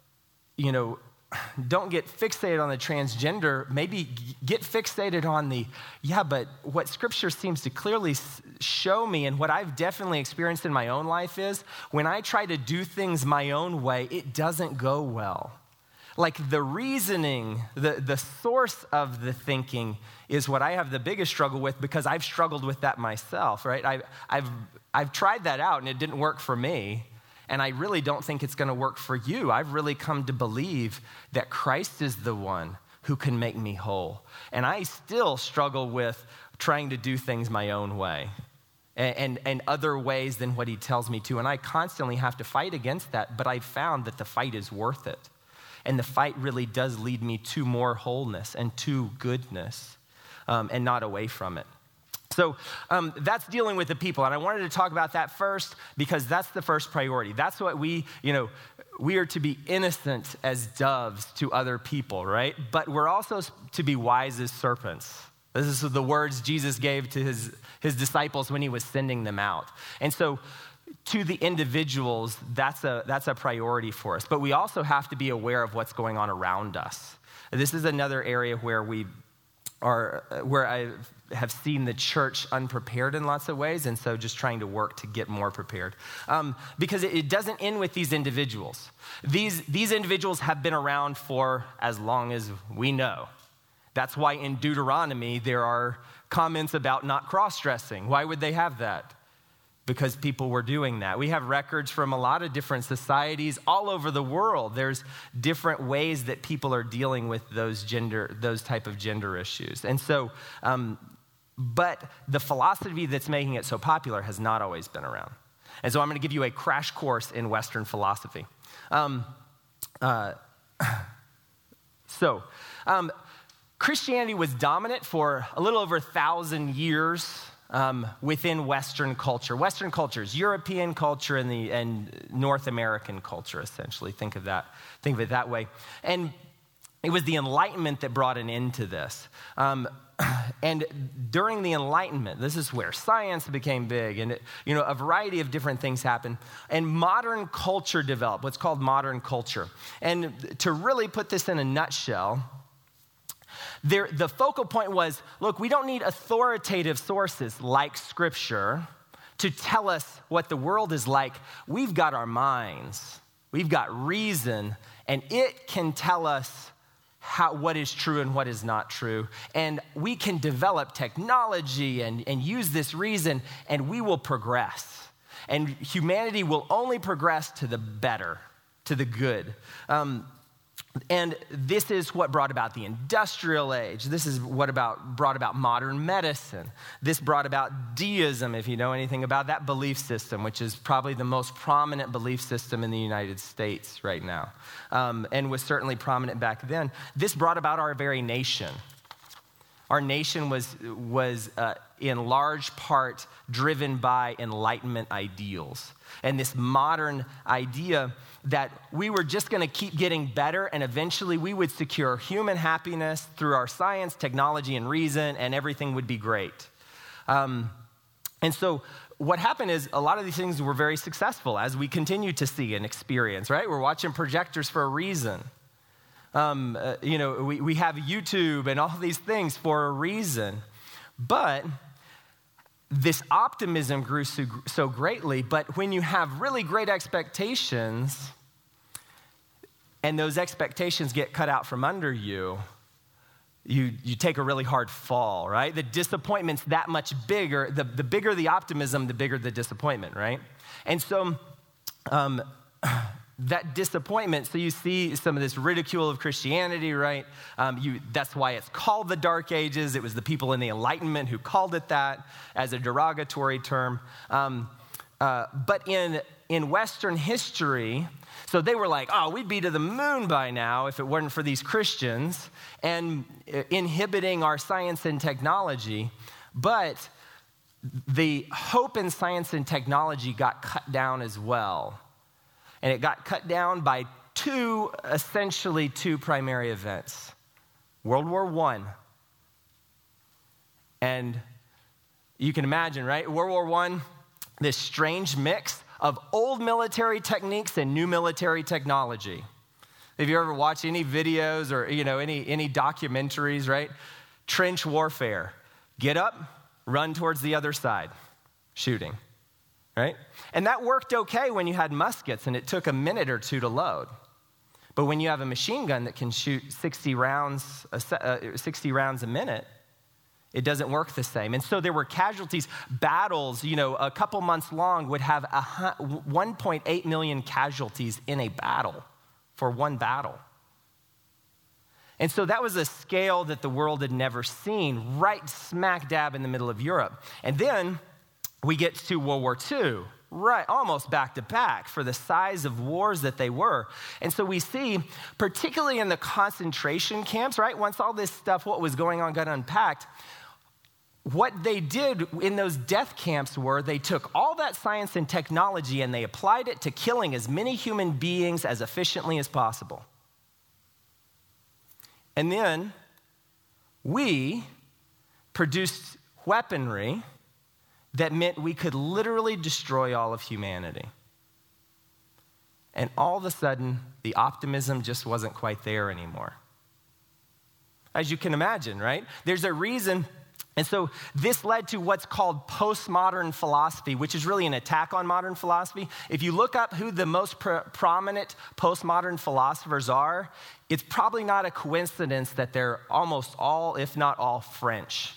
don't get fixated on the transgender, maybe get fixated on but what Scripture seems to clearly show me, and what I've definitely experienced in my own life, is when I try to do things my own way, it doesn't go well. Like the reasoning, the source of the thinking is what I have the biggest struggle with, because I've struggled with that myself, right? I've tried that out and it didn't work for me. And I really don't think it's going to work for you. I've really come to believe that Christ is the one who can make me whole. And I still struggle with trying to do things my own way. and other ways than what he tells me to. And I constantly have to fight against that, but I've found that the fight is worth it. And the fight really does lead me to more wholeness and to goodness, and not away from it. So that's dealing with the people. And I wanted to talk about that first because that's the first priority. That's what we are to be innocent as doves to other people, right? But we're also to be wise as serpents. This is the words Jesus gave to his disciples when he was sending them out. And so to the individuals, that's a priority for us. But we also have to be aware of what's going on around us. This is another area where I have seen the church unprepared in lots of ways, and so just trying to work to get more prepared. Because it doesn't end with these individuals. These individuals have been around for as long as we know. That's why in Deuteronomy there are comments about not cross-dressing. Why would they have that? Because people were doing that. We have records from a lot of different societies all over the world. There's different ways that people are dealing with those type of gender issues. And so, but the philosophy that's making it so popular has not always been around. And so I'm going to give you a crash course in Western philosophy. Christianity was dominant for a little over 1,000 years within Western culture. Western culture is European culture and North American culture, essentially. Think of it that way. And it was the Enlightenment that brought an end to this. And during the Enlightenment, this is where science became big, and a variety of different things happened. And modern culture developed, what's called modern culture. And to really put this in a nutshell, the focal point was, look, we don't need authoritative sources like Scripture to tell us what the world is like. We've got our minds. We've got reason, and it can tell us what is true and what is not true. And we can develop technology and use this reason, and we will progress. And humanity will only progress to the better, to the good. And this is what brought about the industrial age. This is what brought about modern medicine. This brought about deism, if you know anything about that belief system, which is probably the most prominent belief system in the United States right now, and was certainly prominent back then. This brought about our very nation. Our nation was in large part driven by Enlightenment ideals. And this modern idea that we were just going to keep getting better and eventually we would secure human happiness through our science, technology, and reason, and everything would be great. And so what happened is a lot of these things were very successful as we continue to see and experience, right? We're watching projectors for a reason. We have YouTube and all these things for a reason. But this optimism grew so greatly, but when you have really great expectations and those expectations get cut out from under you, you take a really hard fall, right? The disappointment's that much bigger. The bigger the optimism, the bigger the disappointment, right? And so that disappointment, so you see some of this ridicule of Christianity, right? That's why it's called the Dark Ages. It was the people in the Enlightenment who called it that as a derogatory term. But in Western history, so they were like, oh, we'd be to the moon by now if it weren't for these Christians and inhibiting our science and technology. But the hope in science and technology got cut down as well. And it got cut down by essentially two primary events. World War I. And you can imagine, right? World War I, this strange mix of old military techniques and new military technology. Have you ever watched any videos or any documentaries, right? Trench warfare. Get up, run towards the other side, shooting. Right? And that worked okay when you had muskets and it took a minute or two to load. But when you have a machine gun that can shoot 60 rounds a minute, it doesn't work the same. And so there were casualties. Battles, a couple months long would have 1.8 million casualties in a battle for one battle. And so that was a scale that the world had never seen, right smack dab in the middle of Europe. And then we get to World War II, right, almost back to back for the size of wars that they were. And so we see, particularly in the concentration camps, right, once all this stuff, what was going on, got unpacked, what they did in those death camps were they took all that science and technology and they applied it to killing as many human beings as efficiently as possible. And then we produced weaponry that meant we could literally destroy all of humanity. And all of a sudden, the optimism just wasn't quite there anymore. As you can imagine, right? There's a reason. And so this led to what's called postmodern philosophy, which is really an attack on modern philosophy. If you look up who the most prominent postmodern philosophers are, it's probably not a coincidence that they're almost all, if not all, French.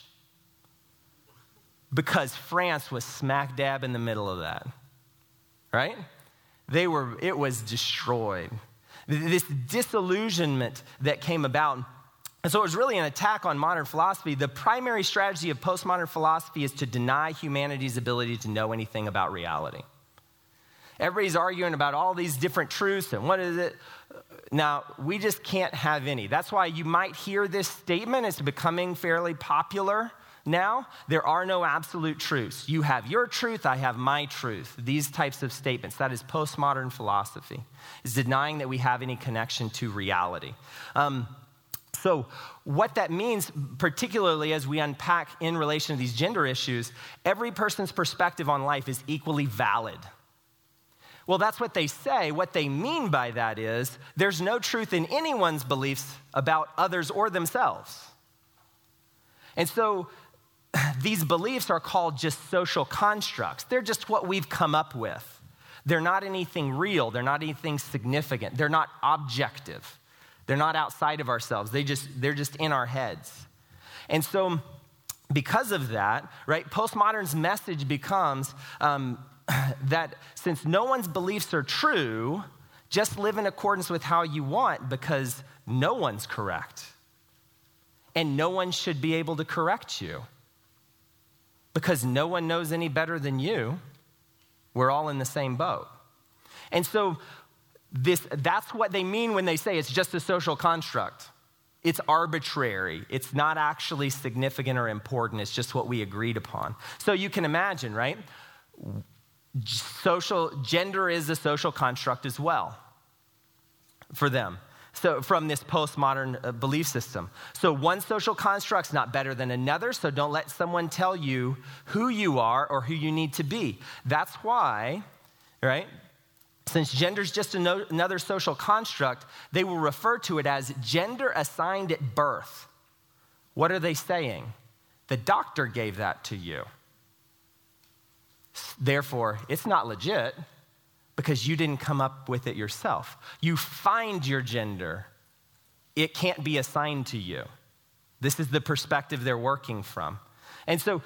Because France was smack dab in the middle of that, right? It was destroyed. This disillusionment that came about. And so it was really an attack on modern philosophy. The primary strategy of postmodern philosophy is to deny humanity's ability to know anything about reality. Everybody's arguing about all these different truths and what is it. Now, we just can't have any. That's why you might hear this statement. It's becoming fairly popular now. There are no absolute truths. You have your truth, I have my truth. These types of statements. That is postmodern philosophy. It's denying that we have any connection to reality. So what that means, particularly as we unpack in relation to these gender issues, every person's perspective on life is equally valid. Well, that's what they say. What they mean by that is there's no truth in anyone's beliefs about others or themselves. And so these beliefs are called just social constructs. They're just what we've come up with. They're not anything real. They're not anything significant. They're not objective. They're not outside of ourselves. They're just in our heads. And so because of that, right, postmodern's message becomes that since no one's beliefs are true, just live in accordance with how you want because no one's correct. And no one should be able to correct you because no one knows any better than you. We're all in the same boat. And so that's what they mean when they say it's just a social construct. It's arbitrary. It's not actually significant or important. It's just what we agreed upon. So you can imagine, right? Gender is a social construct as well for them. So from this postmodern belief system. So one social construct's not better than another, so don't let someone tell you who you are or who you need to be. That's why, right? Since gender is just another social construct, they will refer to it as gender assigned at birth. What are they saying? The doctor gave that to you. Therefore, it's not legit because you didn't come up with it yourself. You find your gender. It can't be assigned to you. This is the perspective they're working from. And so,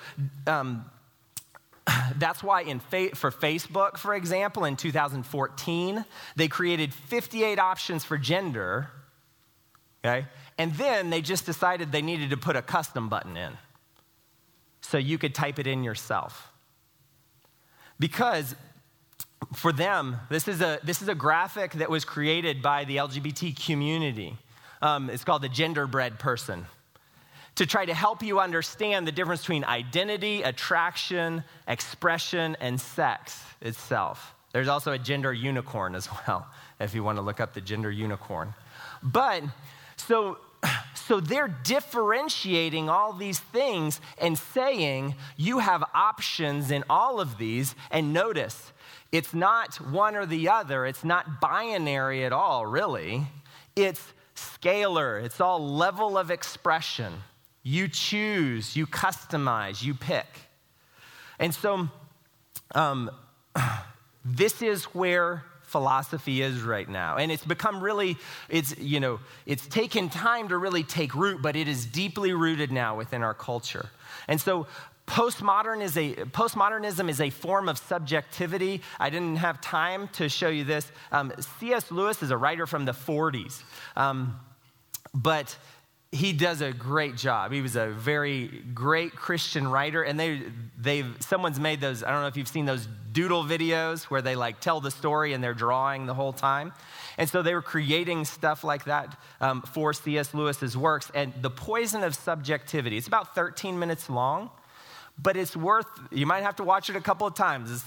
that's why for Facebook, for example, in 2014, they created 58 options for gender, okay? And then they just decided they needed to put a custom button in so you could type it in yourself. Because for them, this is a graphic that was created by the LGBT community. It's called the Genderbread Person, to try to help you understand the difference between identity, attraction, expression, and sex itself. There's also a gender unicorn as well, if you want to look up the gender unicorn. But, so they're differentiating all these things and saying you have options in all of these, and notice, it's not one or the other. It's not binary at all, really. It's scalar. It's all level of expression. You choose, you customize, you pick. And so this is where philosophy is right now. And it's become really, it's taken time to really take root, but it is deeply rooted now within our culture. And so postmodernism is a form of subjectivity. I didn't have time to show you this. C.S. Lewis is a writer from the 40s. But he does a great job. He was a very great Christian writer, and someone's made those, I don't know if you've seen those doodle videos where they like tell the story and they're drawing the whole time. And so they were creating stuff like that for C.S. Lewis's works. And The Poison of Subjectivity, it's about 13 minutes long, but it's you might have to watch it a couple of times.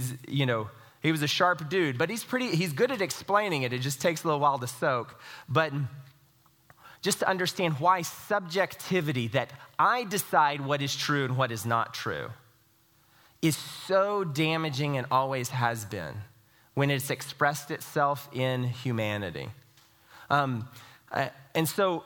He was a sharp dude, but he's good at explaining it. It just takes a little while to soak. But just to understand why subjectivity, that I decide what is true and what is not true, is so damaging and always has been when it's expressed itself in humanity. And so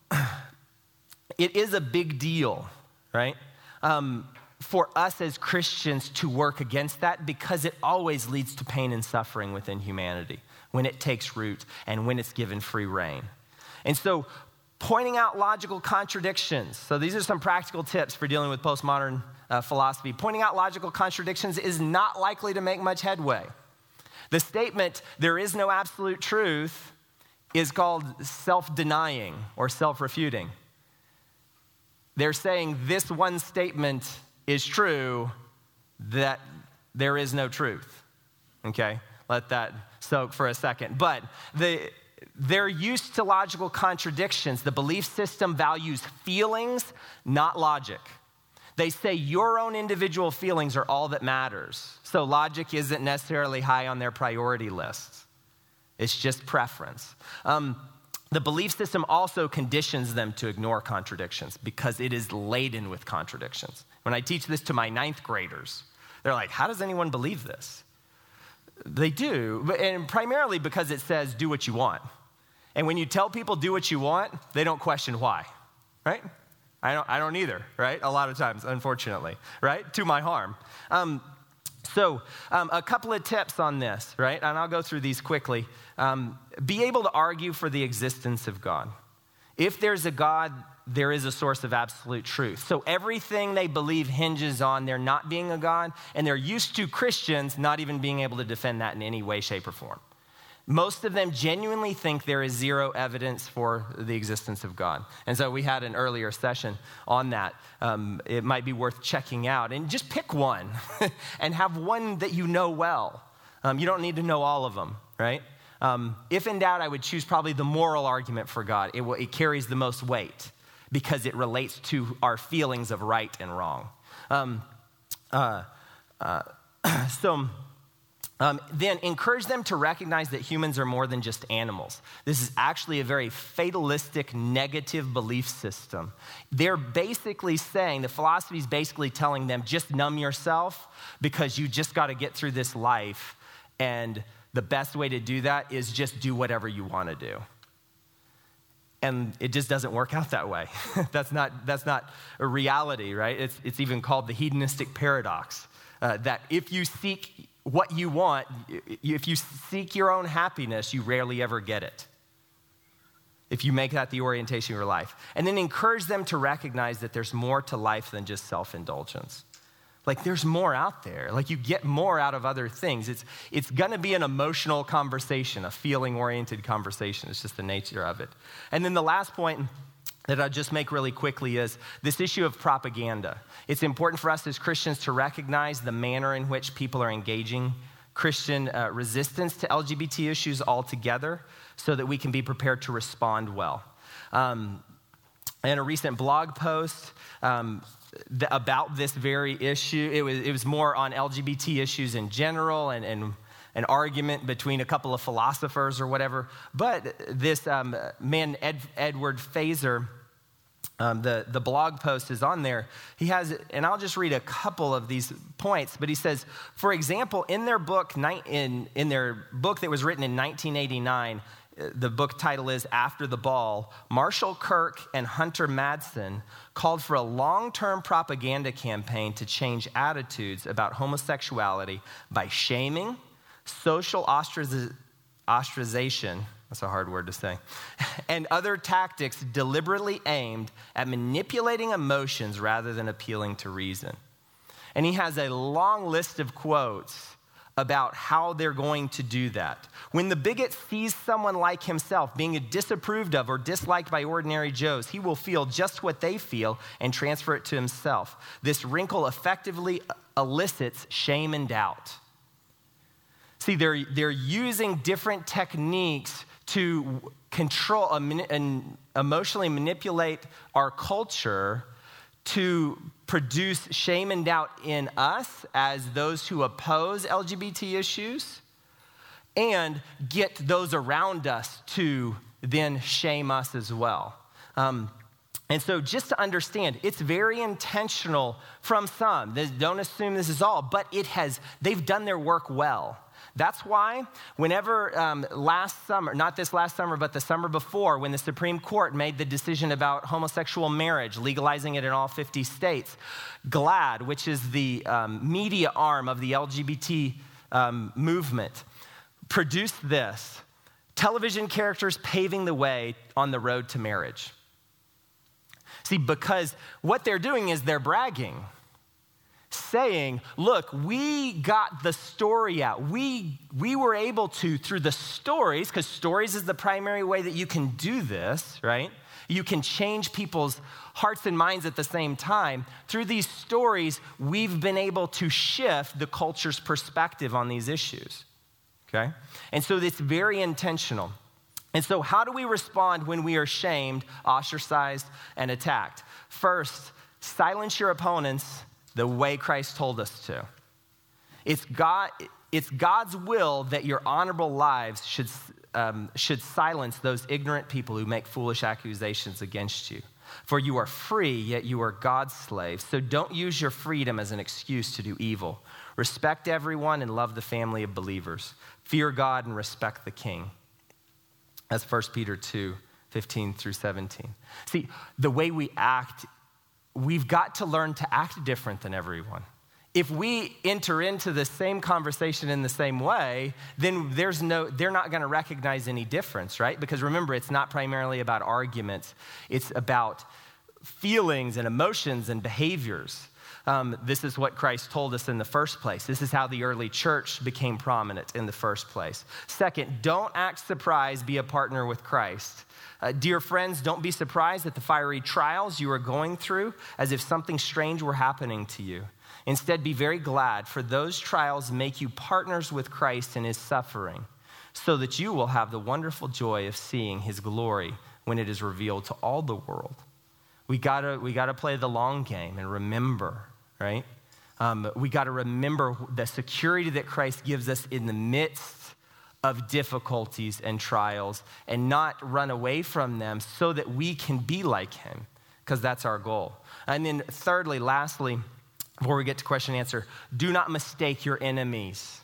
it is a big deal, right? For us as Christians to work against that, because it always leads to pain and suffering within humanity when it takes root and when it's given free rein. And so pointing out logical contradictions. So these are some practical tips for dealing with postmodern philosophy. Pointing out logical contradictions is not likely to make much headway. The statement, there is no absolute truth, is called self-denying or self-refuting. They're saying this one statement is true, that there is no truth. Okay? Let that soak for a second. But they're used to logical contradictions. The belief system values feelings, not logic. They say your own individual feelings are all that matters. So logic isn't necessarily high on their priority lists. It's just preference. The belief system also conditions them to ignore contradictions because it is laden with contradictions. When I teach this to my 9th graders, they're like, how does anyone believe this? They do, and primarily because it says do what you want. And when you tell people do what you want, they don't question why, right? I don't either, right? A lot of times, unfortunately, right? To my harm. So a couple of tips on this, right? And I'll go through these quickly. Be able to argue for the existence of God. If there's a God, there is a source of absolute truth. So everything they believe hinges on there not being a God, and they're used to Christians not even being able to defend that in any way, shape, or form. Most of them genuinely think there is zero evidence for the existence of God. And so we had an earlier session on that. It might be worth checking out. And just pick one and have one that you know well. You don't need to know all of them, right? If in doubt, I would choose probably the moral argument for God. It carries the most weight because it relates to our feelings of right and wrong. Then encourage them to recognize that humans are more than just animals. This is actually a very fatalistic, negative belief system. They're basically saying, the philosophy is basically telling them, just numb yourself because you just got to get through this life. And the best way to do that is just do whatever you want to do. And it just doesn't work out that way. That's not a reality, right? It's even called the hedonistic paradox. That if you seek what you want, if you seek your own happiness, you rarely ever get it. If you make that the orientation of your life. And then encourage them to recognize that there's more to life than just self-indulgence. Like there's more out there. Like you get more out of other things. It's gonna be an emotional conversation, a feeling-oriented conversation. It's just the nature of it. And then the last point that I'll just make really quickly is this issue of propaganda. It's important for us as Christians to recognize the manner in which people are engaging Christian resistance to LGBT issues altogether so that we can be prepared to respond well. In a recent blog post about this very issue, it was more on LGBT issues in general and an argument between a couple of philosophers or whatever. But this man, Edward Fazer, the blog post is on there. He has, and I'll just read a couple of these points, but he says, for example, in their book that was written in 1989, the book title is After the Ball, Marshall Kirk and Hunter Madsen called for a long-term propaganda campaign to change attitudes about homosexuality by shaming, social ostracization, that's a hard word to say, and other tactics deliberately aimed at manipulating emotions rather than appealing to reason. And he has a long list of quotes about how they're going to do that. When the bigot sees someone like himself being disapproved of or disliked by ordinary Joes, he will feel just what they feel and transfer it to himself. This wrinkle effectively elicits shame and doubt. See, they're using different techniques to control and emotionally manipulate our culture to produce shame and doubt in us as those who oppose LGBT issues, and get those around us to then shame us as well. And so just to understand, it's very intentional from some. Don't assume this is all, but they've done their work well. That's why whenever last summer, not this last summer, but the summer before, when the Supreme Court made the decision about homosexual marriage, legalizing it in all 50 states, GLAAD, which is the media arm of the LGBT movement, produced this: television characters paving the way on the road to marriage. See, because what they're doing is they're bragging, saying, look, we got the story out. We were able to, through the stories, because stories is the primary way that you can do this, right? You can change people's hearts and minds at the same time. Through these stories, we've been able to shift the culture's perspective on these issues, okay? And so it's very intentional. And so how do we respond when we are shamed, ostracized, and attacked? First, silence your opponents the way Christ told us to. It's God's will that your honorable lives should silence those ignorant people who make foolish accusations against you. For you are free, yet you are God's slaves. So don't use your freedom as an excuse to do evil. Respect everyone and love the family of believers. Fear God and respect the king. That's 1 Peter 2, 15 through 17. See, the way we act, we've got to learn to act different than everyone. If we enter into the same conversation in the same way, then they're not going to recognize any difference, right? Because remember, it's not primarily about arguments. It's about feelings and emotions and behaviors. This is what Christ told us in the first place. This is how the early church became prominent in the first place. Second, don't act surprised, be a partner with Christ. Dear friends, don't be surprised at the fiery trials you are going through as if something strange were happening to you. Instead, be very glad, for those trials make you partners with Christ in his suffering, so that you will have the wonderful joy of seeing his glory when it is revealed to all the world. We gotta play the long game and remember, right? We gotta remember the security that Christ gives us in the midst of difficulties and trials, and not run away from them so that we can be like him, because that's our goal. And then thirdly, lastly, before we get to question and answer, do not mistake your enemies.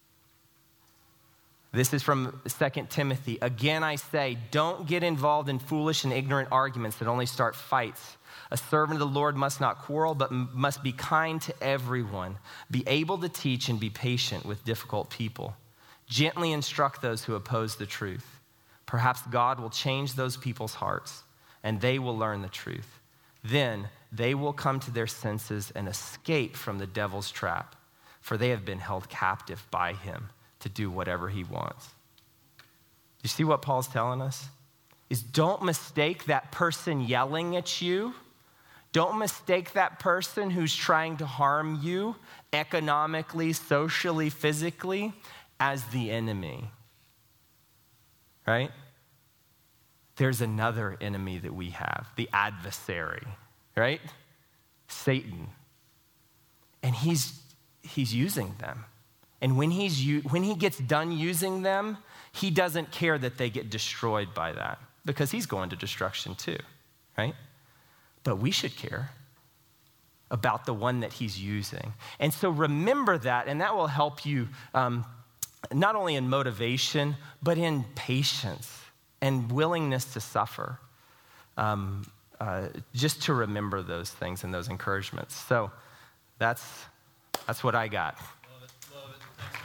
This is from 2 Timothy. Again, I say, don't get involved in foolish and ignorant arguments that only start fights. A servant of the Lord must not quarrel, but must be kind to everyone, be able to teach and be patient with difficult people. Gently instruct those who oppose the truth. Perhaps God will change those people's hearts, and they will learn the truth. Then they will come to their senses and escape from the devil's trap, for they have been held captive by him to do whatever he wants. You see what Paul's telling us? Is don't mistake that person yelling at you. Don't mistake that person who's trying to harm you economically, socially, physically as the enemy, right? There's another enemy that we have, the adversary, right? Satan. And he's using them. And when he gets done using them, he doesn't care that they get destroyed by that, because he's going to destruction too, right? But we should care about the one that he's using. And so remember that, and that will help you not only in motivation, but in patience and willingness to suffer. Just to remember those things and those encouragements. So that's what I got. Love it. Thanks,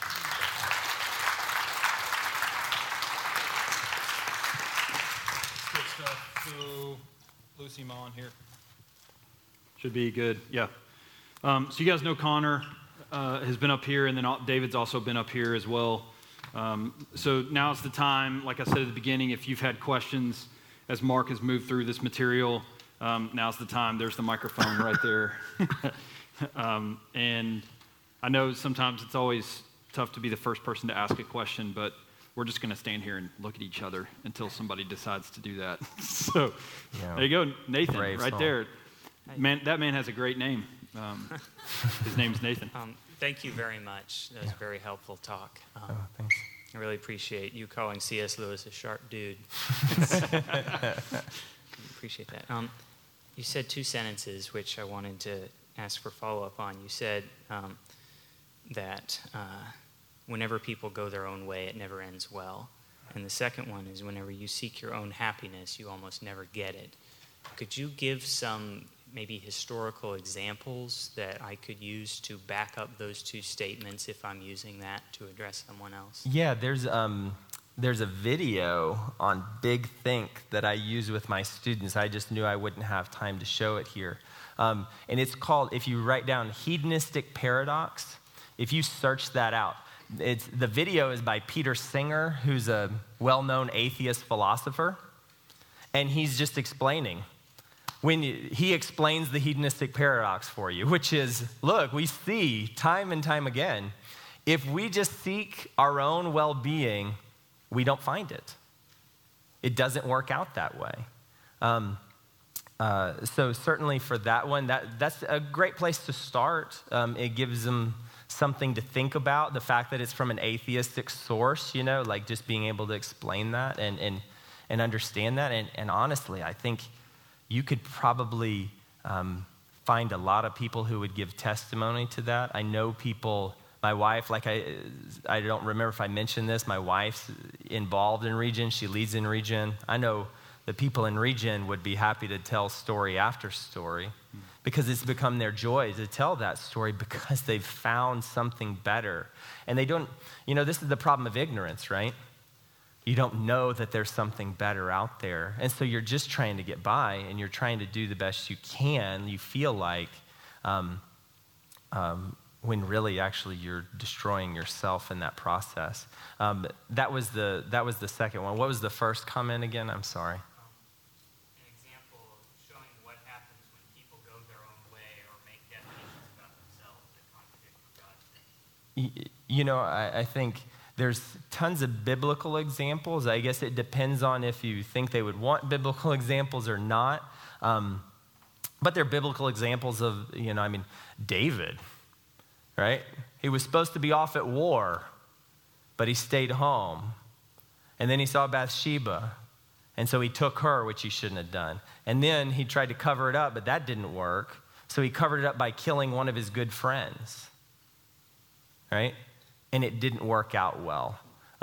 man. Good stuff. So, Lucy Ma on here. Should be good, yeah. So you guys know Connor. has been up here, and then David's also been up here as well. So now's the time, like I said at the beginning, if you've had questions as Mark has moved through this material, now's the time. There's the microphone right there. And I know sometimes it's always tough to be the first person to ask a question, but we're just going to stand here and look at each other until somebody decides to do that. So there you go, Nathan, right soul. There. Man, that man has a great name. His name's Nathan. Thank you very much. That was a very helpful talk. Thanks. I really appreciate you calling C.S. Lewis a sharp dude. Appreciate that. You said 2 sentences, which I wanted to ask for follow-up on. You said that whenever people go their own way, it never ends well. And the second one is whenever you seek your own happiness, you almost never get it. Could you give some maybe historical examples that I could use to back up those 2 statements if I'm using that to address someone else? Yeah, there's a video on Big Think that I use with my students. I just knew I wouldn't have time to show it here. And it's called, if you write down hedonistic paradox, if you search that out, the video is by Peter Singer, who's a well-known atheist philosopher, and he's just explaining. He explains the hedonistic paradox for you, which is, look, we see time and time again, if we just seek our own well-being, we don't find it. It doesn't work out that way. So certainly for that one, that's a great place to start. It gives them something to think about, the fact that it's from an atheistic source, like just being able to explain that and understand that. And honestly, I think you could probably find a lot of people who would give testimony to that. I know people, my wife, like I don't remember if I mentioned this, my wife's involved in Regen, she leads in Regen. I know the people in Regen would be happy to tell story after story because it's become their joy to tell that story because they've found something better. And they don't, this is the problem of ignorance, right? You don't know that there's something better out there. And so you're just trying to get by and you're trying to do the best you can, you feel like, when really actually you're destroying yourself in that process. That was the second one. What was the first comment again? I'm sorry. An example of showing what happens when people go their own way or make definitions about themselves that contradict what God says. I think there's tons of biblical examples. I guess it depends on if you think they would want biblical examples or not. But they're biblical examples of, David, right? He was supposed to be off at war, but he stayed home. And then he saw Bathsheba, and so he took her, which he shouldn't have done. And then he tried to cover it up, but that didn't work. So he covered it up by killing one of his good friends, right? And it didn't work out well.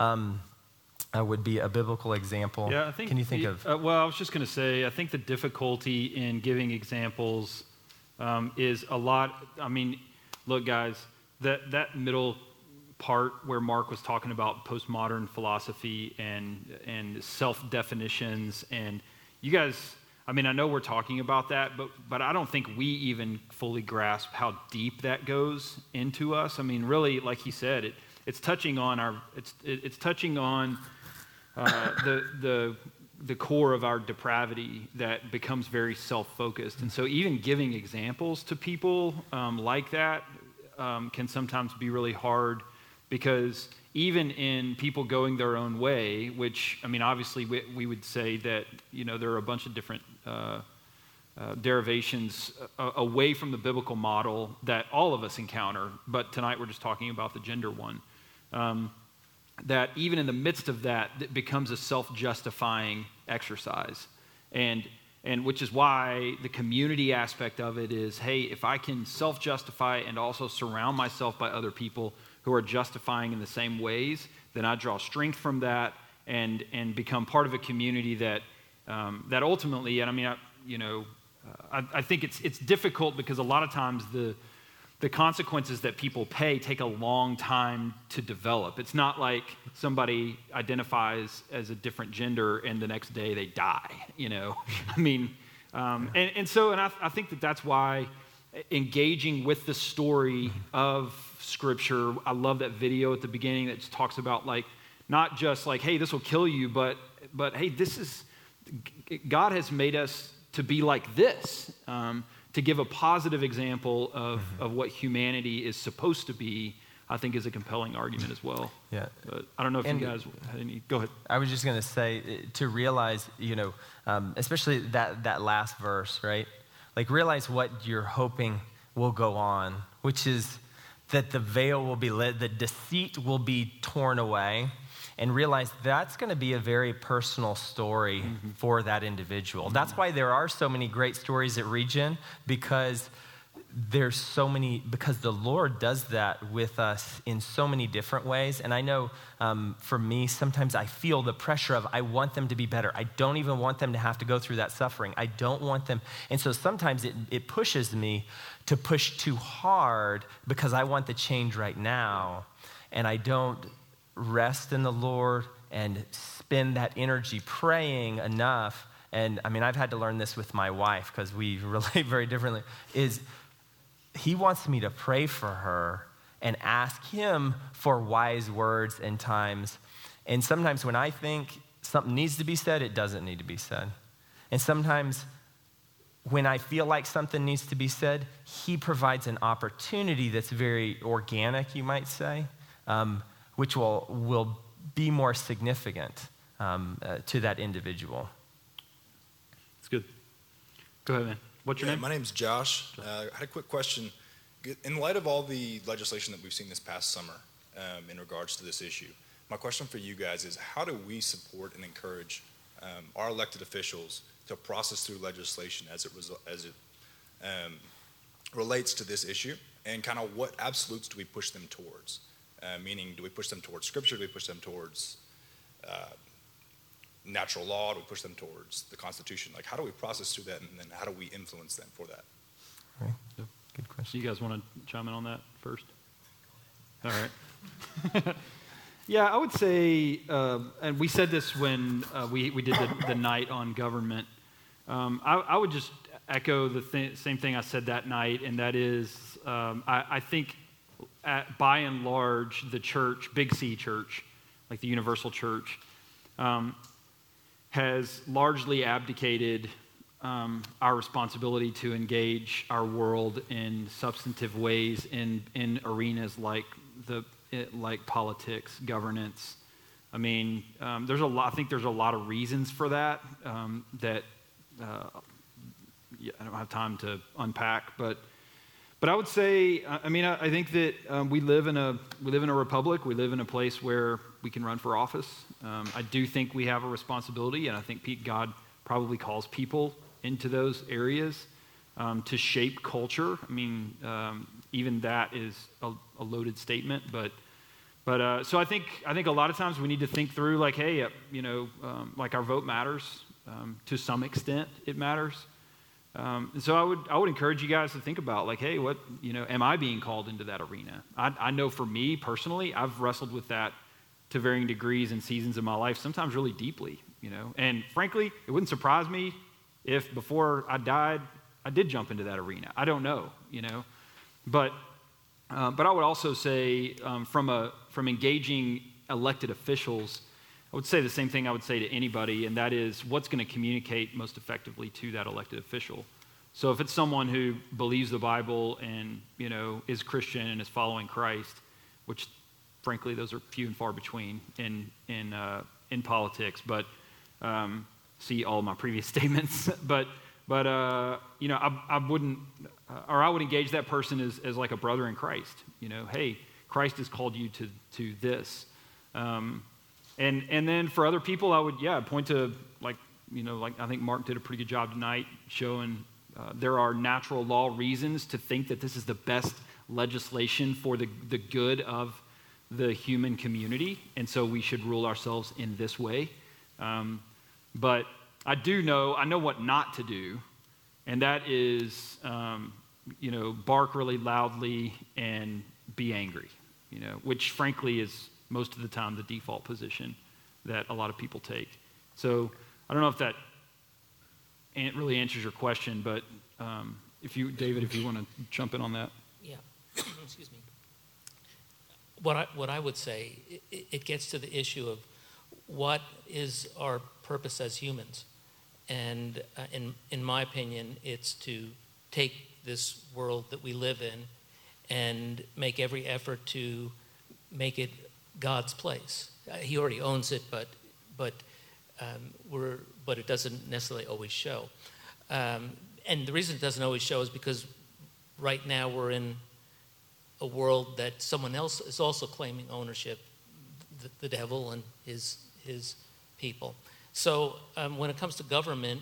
Would be a biblical example. Yeah, I think. Can you think of? I was just going to say, I think the difficulty in giving examples is a lot. I mean, look, guys, that middle part where Mark was talking about postmodern philosophy and self-definitions, and you guys. I mean, I know we're talking about that, but I don't think we even fully grasp how deep that goes into us. I mean, really, like he said, it's touching on it's touching on the core of our depravity that becomes very self-focused. And so even giving examples to people like that can sometimes be really hard because even in people going their own way, which, I mean, obviously we would say that, there are a bunch of different derivations away from the biblical model that all of us encounter, but tonight we're just talking about the gender one. That even in the midst of that, it becomes a self-justifying exercise. And which is why the community aspect of it is, hey, if I can self-justify and also surround myself by other people who are justifying in the same ways, then I draw strength from that and become part of a community that ultimately, and I mean, I think it's difficult because a lot of times the consequences that people pay take a long time to develop. It's not like somebody identifies as a different gender and the next day they die, I mean, I think that's why engaging with the story of Scripture. I love that video at the beginning that just talks about like, not just like, hey, this will kill you, but hey, God has made us to be like this, to give a positive example of what humanity is supposed to be, I think is a compelling argument as well. Yeah. But I don't know if you guys had any, go ahead. I was just going to say, to realize, especially that last verse, right? Like realize what you're hoping will go on, which is that the veil will be lit, the deceit will be torn away, and realize that's going to be a very personal story for that individual. That's why there are so many great stories at Regen, because because the Lord does that with us in so many different ways. And I know for me, sometimes I feel the pressure of, I want them to be better. I don't even want them to have to go through that suffering. I don't want them. And so sometimes it pushes me to push too hard because I want the change right now. And I don't rest in the Lord and spend that energy praying enough. And I mean, I've had to learn this with my wife because we relate very differently, is He wants me to pray for her and ask Him for wise words and times. And sometimes when I think something needs to be said, it doesn't need to be said. And sometimes when I feel like something needs to be said, He provides an opportunity that's very organic, you might say, which will be more significant to that individual. It's good. Go ahead, man. What's your name? My name's Josh. I had a quick question. In light of all the legislation that we've seen this past summer in regards to this issue, my question for you guys is, how do we support and encourage our elected officials to process through legislation as it relates to this issue, and kind of what absolutes do we push them towards? Meaning, do we push them towards Scripture? Do we push them towards natural law? Do we push them towards the Constitution? Like, how do we process through that, and then how do we influence them for that? Right. Good question. You guys want to chime in on that first? All right. Yeah, I would say, and we said this when we did the night on government. I would just echo the same thing I said that night, and that is, I think by and large, the church, Big C church, like the universal church, has largely abdicated our responsibility to engage our world in substantive ways in arenas like politics, governance. I mean, I think there's a lot of reasons for that that I don't have time to unpack, but I would say, I think that we live in a republic. We live in a place where we can run for office. I do think we have a responsibility, and I think God probably calls people into those areas to shape culture. I mean, even that is a loaded statement, but so I think a lot of times we need to think through, like, hey, like our vote matters to some extent. It matters. And so I would encourage you guys to think about, like, hey, what, am I being called into that arena? I know for me personally, I've wrestled with that to varying degrees and seasons of my life, sometimes really deeply, And frankly, it wouldn't surprise me if before I died, I did jump into that arena. I don't know, But I would also say from engaging elected officials, I would say the same thing I would say to anybody, and that is what's going to communicate most effectively to that elected official. So if it's someone who believes the Bible and, is Christian and is following Christ, which frankly those are few and far between in politics, but see all my previous statements. but I wouldn't, or I would engage that person as like a brother in Christ. Hey, Christ has called you to this. And then for other people, I would, point to, like I think Mark did a pretty good job tonight showing there are natural law reasons to think that this is the best legislation for the good of the human community, and so we should rule ourselves in this way. But I know what not to do, and that is, bark really loudly and be angry, which frankly is most of the time the default position that a lot of people take. So I don't know if that really answers your question, but David, if you want to jump in on that. Yeah, excuse me. What I would say, it gets to the issue of what is our purpose as humans, and in my opinion, it's to take this world that we live in and make every effort to make it God's place. He already owns it, but it doesn't necessarily always show. And the reason it doesn't always show is because right now we're in a world that someone else is also claiming ownership, the devil and his people. So when it comes to government,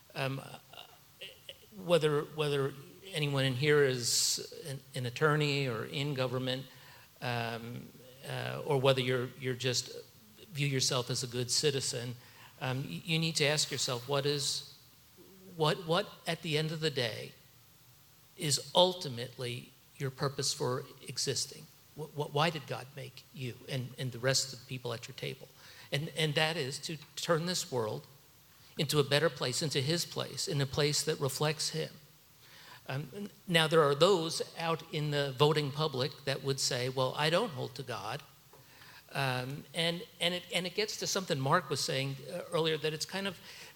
whether anyone in here is an attorney or in government, or whether you're just view yourself as a good citizen, you need to ask yourself what at the end of the day is ultimately your purpose for existing. Why did God make you and the rest of the people at your table? And that is to turn this world into a better place, into his place, in a place that reflects him. Now, there are those out in the voting public that would say, well, I don't hold to God. And it gets to something Mark was saying earlier, that it's kind of,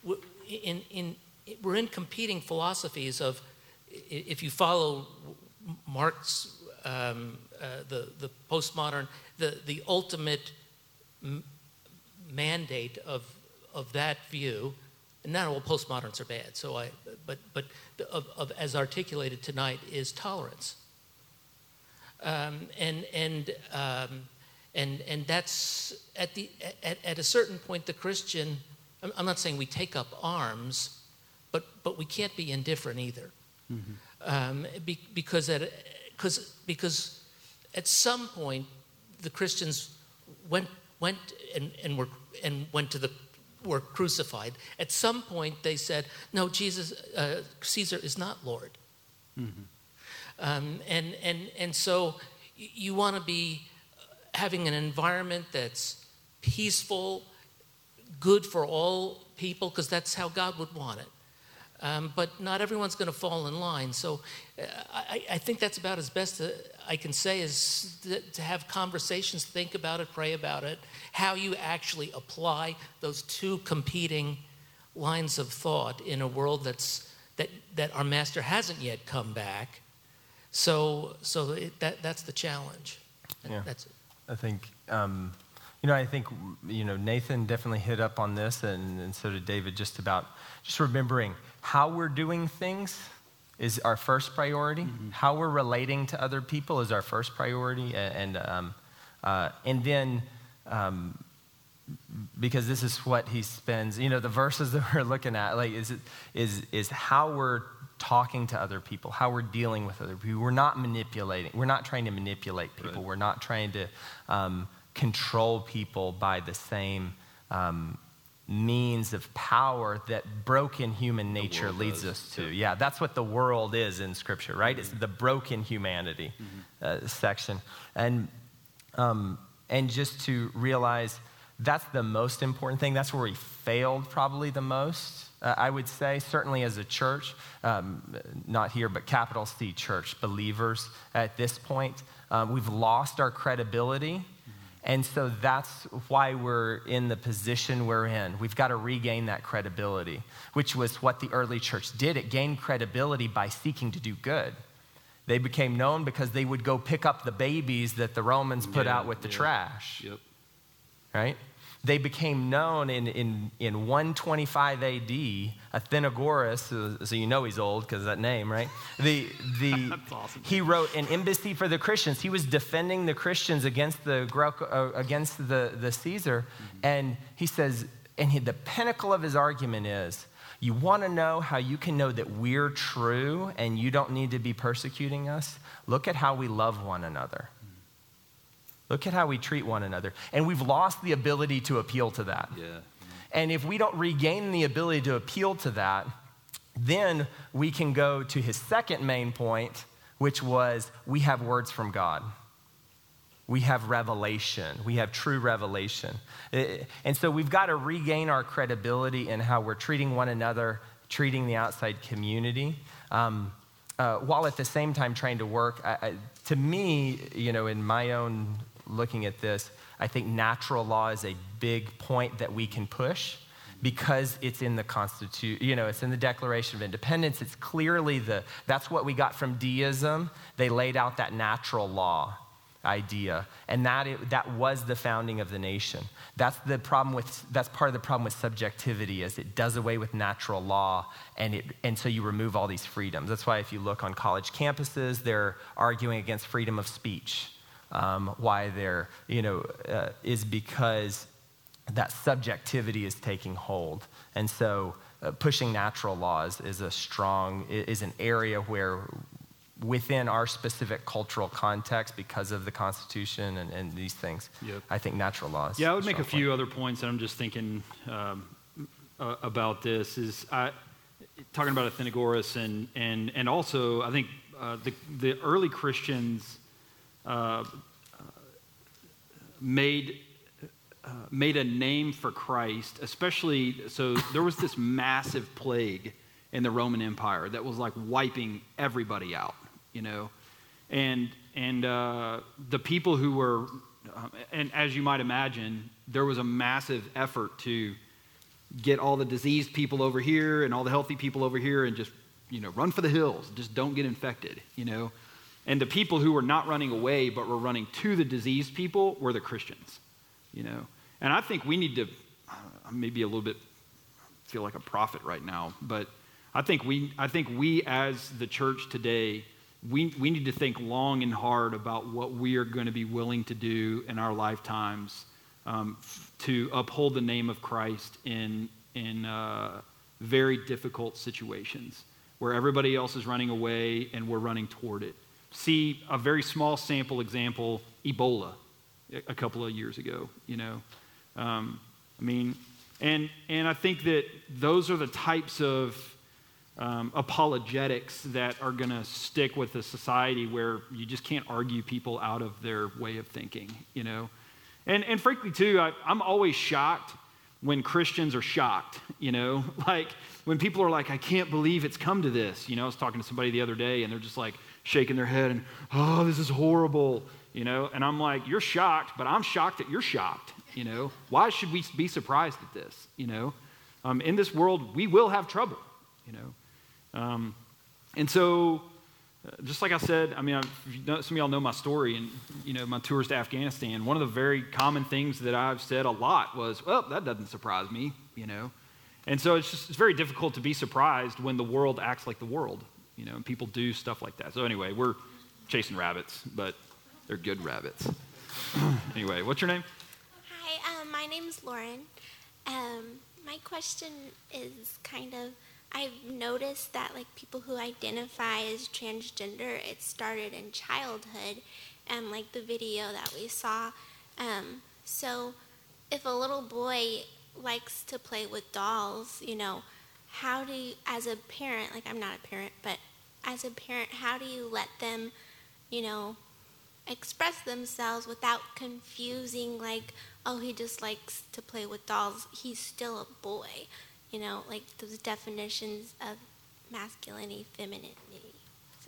we're in competing philosophies of, if you follow Mark's, the postmodern, the ultimate mandate of that view, and not all postmoderns are bad, but as articulated tonight, is tolerance. And that's at a certain point, the Christian, I'm not saying we take up arms, but we can't be indifferent either. Mm-hmm. Because at some point the Christians went and were crucified. At some point they said, no, Caesar is not Lord. Mm-hmm. And so you want to be having an environment that's peaceful, good for all people, because that's how God would want it. But not everyone's going to fall in line. So I think that's about as best I can say, is to have conversations, think about it, pray about it, how you actually apply those two competing lines of thought in a world that our master hasn't yet come back. So that's the challenge. Yeah. That's it. I think, Nathan definitely hit up on this, and so did David, just remembering how we're doing things is our first priority. Mm-hmm. How we're relating to other people is our first priority, and then because this is what he spends, the verses that we're looking at, like is how we're talking to other people, how we're dealing with other people. We're not manipulating. We're not trying to manipulate people. Right. We're not trying to control people by the same means of power that broken human nature leads us to. Yeah, that's what the world is in Scripture, right? Mm-hmm. It's the broken humanity section. And just to realize that's the most important thing. That's where we failed probably the most. I would say, certainly as a church, not here, but capital C church, believers at this point, we've lost our credibility. And so that's why we're in the position we're in. We've got to regain that credibility, which was what the early church did. It gained credibility by seeking to do good. They became known because they would go pick up the babies that the Romans put out with the trash. Yep. Right? They became known in 125 AD, Athenagoras, so you know he's old because of that name, right? That's awesome. He wrote an embassy for the Christians. He was defending the Christians against the Caesar, and he says, the pinnacle of his argument is, you want to know how you can know that we're true and you don't need to be persecuting us? Look at how we love one another. Look at how we treat one another. And we've lost the ability to appeal to that. Yeah. And if we don't regain the ability to appeal to that, then we can go to his second main point, which was we have words from God. We have revelation. We have true revelation. And so we've got to regain our credibility in how we're treating one another, treating the outside community. while at the same time trying to work, to me, in my own looking at this, I think natural law is a big point that we can push because it's in the Constitution, it's in the Declaration of Independence. It's clearly that's what we got from deism. They laid out that natural law idea, and that was the founding of the nation. That's part of the problem with subjectivity, is it does away with natural law, and so you remove all these freedoms. That's why if you look on college campuses, they're arguing against freedom of speech. Why they're, is because that subjectivity is taking hold. And so pushing natural laws is an area where within our specific cultural context, because of the Constitution and these things, I think natural laws. Yeah, I would make a few other points that I'm just thinking about this is talking about Athenagoras and also I think the early Christians made a name for Christ, especially, so there was this massive plague in the Roman Empire that was like wiping everybody out, and the people who were, and as you might imagine, there was a massive effort to get all the diseased people over here and all the healthy people over here and just, run for the hills, just don't get infected, And the people who were not running away but were running to the diseased people were the Christians, And I think we need to, maybe a little bit feel like a prophet right now, but I think we as the church today, we need to think long and hard about what we are going to be willing to do in our lifetimes to uphold the name of Christ in very difficult situations where everybody else is running away and we're running toward it. See a very small sample example, Ebola, a couple of years ago, and I think that those are the types of apologetics that are going to stick with a society where you just can't argue people out of their way of thinking, And frankly, too, I'm always shocked when Christians are shocked, like when people are like, I can't believe it's come to this. I was talking to somebody the other day and they're just like shaking their head and, oh, this is horrible, And I'm like, you're shocked, but I'm shocked that you're shocked, Why should we be surprised at this, In this world, we will have trouble, And so, just like I said, some of y'all know my story and, my tours to Afghanistan. One of the very common things that I've said a lot was, well, that doesn't surprise me, And so it's very difficult to be surprised when the world acts like the world, and people do stuff like that. So anyway, we're chasing rabbits, but they're good rabbits. Anyway, what's your name? Hi, my name's Lauren. My question is I've noticed that people who identify as transgender, it started in childhood, and the video that we saw. So if a little boy likes to play with dolls, how do you, as a parent, I'm not a parent, but as a parent, how do you let them, express themselves without confusing, oh, he just likes to play with dolls, he's still a boy, those definitions of masculinity, femininity, so.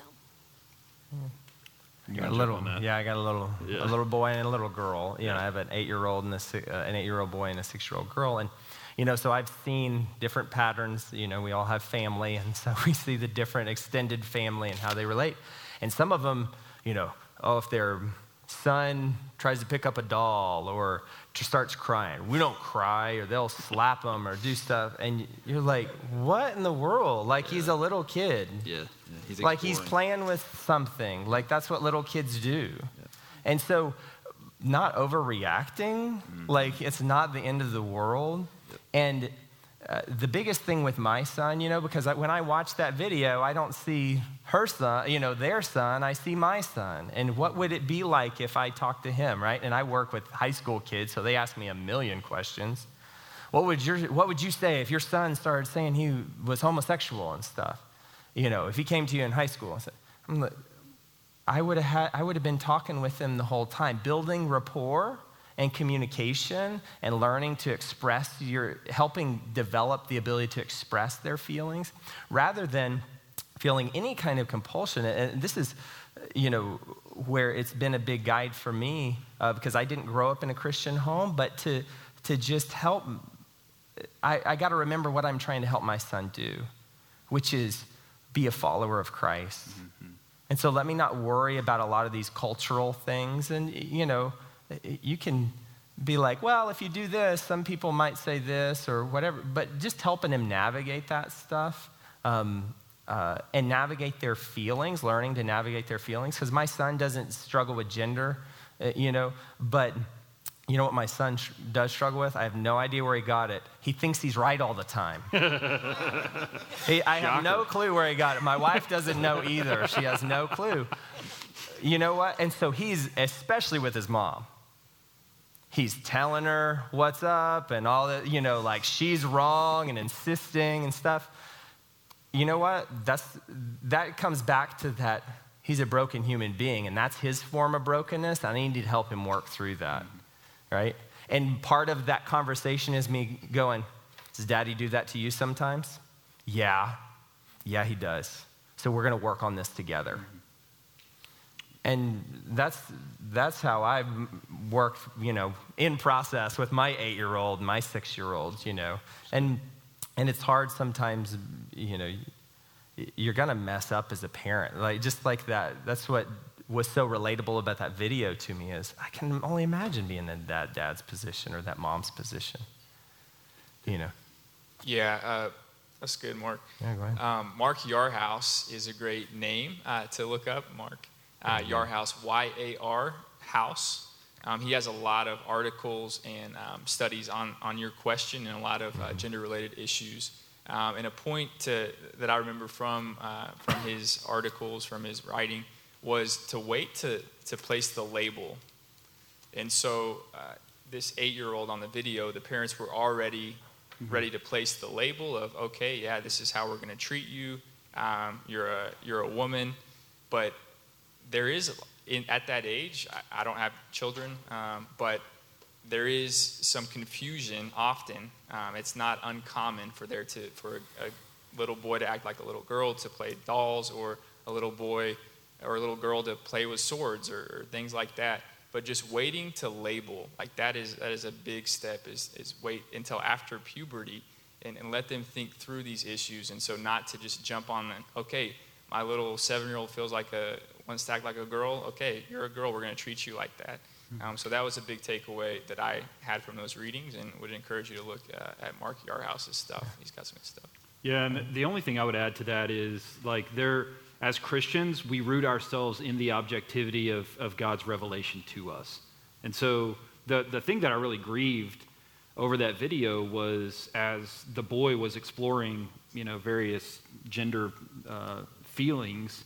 I got a little boy and a little girl. I have an 8-year-old and an 8-year-old boy and a 6-year-old girl, and so I've seen different patterns. We all have family, and so we see the different extended family and how they relate. And some of them, if their son tries to pick up a doll or starts crying, we don't cry, or they'll slap them or do stuff, and you're like, what in the world? He's a little kid. Yeah, he's he's playing with something. That's what little kids do. Yeah. And so not overreacting, it's not the end of the world. Yep. And the biggest thing with my son, because when I watch that video, I don't see her son, their son, I see my son. And what would it be like if I talked to him, right? And I work with high school kids, so they ask me a million questions. What would you say if your son started saying he was homosexual and stuff? If he came to you in high school and said, I would have been talking with him the whole time, building rapport and communication and learning to helping develop the ability to express their feelings, rather than feeling any kind of compulsion. And this is, where it's been a big guide for me because I didn't grow up in a Christian home, but to just help, I got to remember what I'm trying to help my son do, which is be a follower of Christ. Mm-hmm. And so let me not worry about a lot of these cultural things. And, you can be like, well, if you do this, some people might say this or whatever, but just helping him navigate that stuff. And navigate their feelings, learning to navigate their feelings. Because my son doesn't struggle with gender, but you know what my son does struggle with? I have no idea where he got it. He thinks he's right all the time. I have no clue where he got it. My wife doesn't know either. She has no clue. You know what? And so he's, especially with his mom, he's telling her what's up and all that, like she's wrong and insisting and stuff. You know what? That comes back to that he's a broken human being, and that's his form of brokenness. I need to help him work through that, right? And part of that conversation is me going, does Daddy do that to you sometimes? Yeah, he does. So we're going to work on this together. And that's how I've worked, in process with my 8-year-old, my 6-year-olds, And it's hard sometimes, you're going to mess up as a parent. Just like that. That's what was so relatable about that video to me is I can only imagine being in that dad's position or that mom's position. Yeah, that's good, Mark. Yeah, go ahead. Mark Yarhouse is a great name to look up, Mark. Yarhouse, Y-A-R, House. He has a lot of articles and studies on your question and a lot of gender-related issues. And a point that I remember from his articles, from his writing, was to wait to place the label. And so this 8-year-old on the video, the parents were already ready to place the label of, okay, yeah, this is how we're going to treat you. You're a woman, but there is. At that age, I don't have children, but there is some confusion often. It's not uncommon for a little boy to act like a little girl, to play dolls, or a little boy or a little girl to play with swords or things like that. But just waiting to label, that is a big step, is wait until after puberty and let them think through these issues. And so not to just jump on, okay, my little 7-year-old feels like wants to act like a girl. Okay, you're a girl. We're going to treat you like that. So that was a big takeaway that I had from those readings, and would encourage you to look at Mark Yarhouse's stuff. He's got some good stuff. Yeah, and the only thing I would add to that is as Christians, we root ourselves in the objectivity of God's revelation to us. And so the thing that I really grieved over that video was as the boy was exploring, various gender feelings.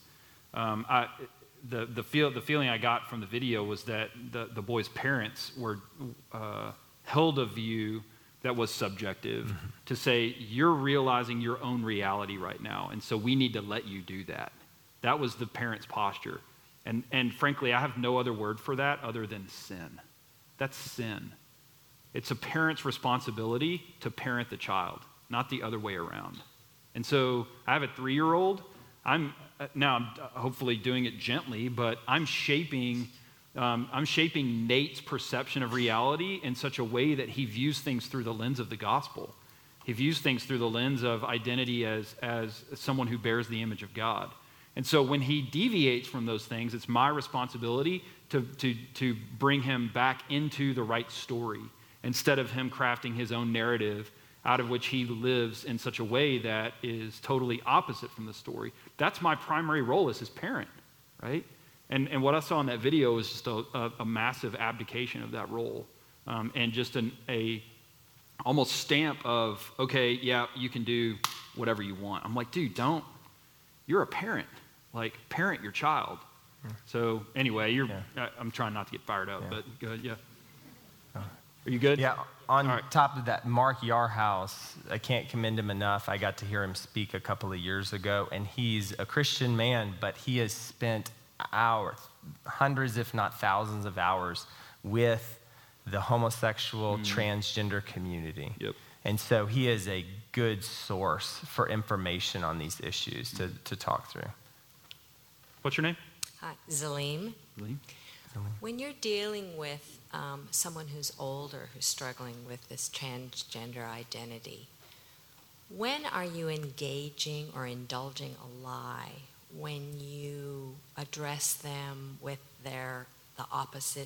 The feeling I got from the video was that the boy's parents were held a view that was subjective to say, you're realizing your own reality right now, and so we need to let you do that. That was the parents' posture. And frankly, I have no other word for that other than sin. That's sin. It's a parent's responsibility to parent the child, not the other way around. And so I have a 3-year-old. I'm hopefully doing it gently, but I'm shaping Nate's perception of reality in such a way that he views things through the lens of the gospel. He views things through the lens of identity as someone who bears the image of God. And so when he deviates from those things, it's my responsibility to bring him back into the right story instead of him crafting his own narrative out of which he lives in such a way that is totally opposite from the story. That's my primary role as his parent, right? And what I saw in that video was just a massive abdication of that role, and just a almost stamp of, okay, yeah, you can do whatever you want. I'm like, dude, don't. You're a parent. Parent your child. So anyway, I'm trying not to get fired up, but go ahead, yeah. Are you good? Yeah. On top of that, Mark Yarhouse, I can't commend him enough. I got to hear him speak a couple of years ago, and he's a Christian man, but he has spent hours, hundreds if not thousands of hours with the homosexual transgender community. Yep. And so he is a good source for information on these issues to talk through. What's your name? Hi, Zalim. When you're dealing with someone who's older, who's struggling with this transgender identity, when are you engaging or indulging a lie when you address them with the opposite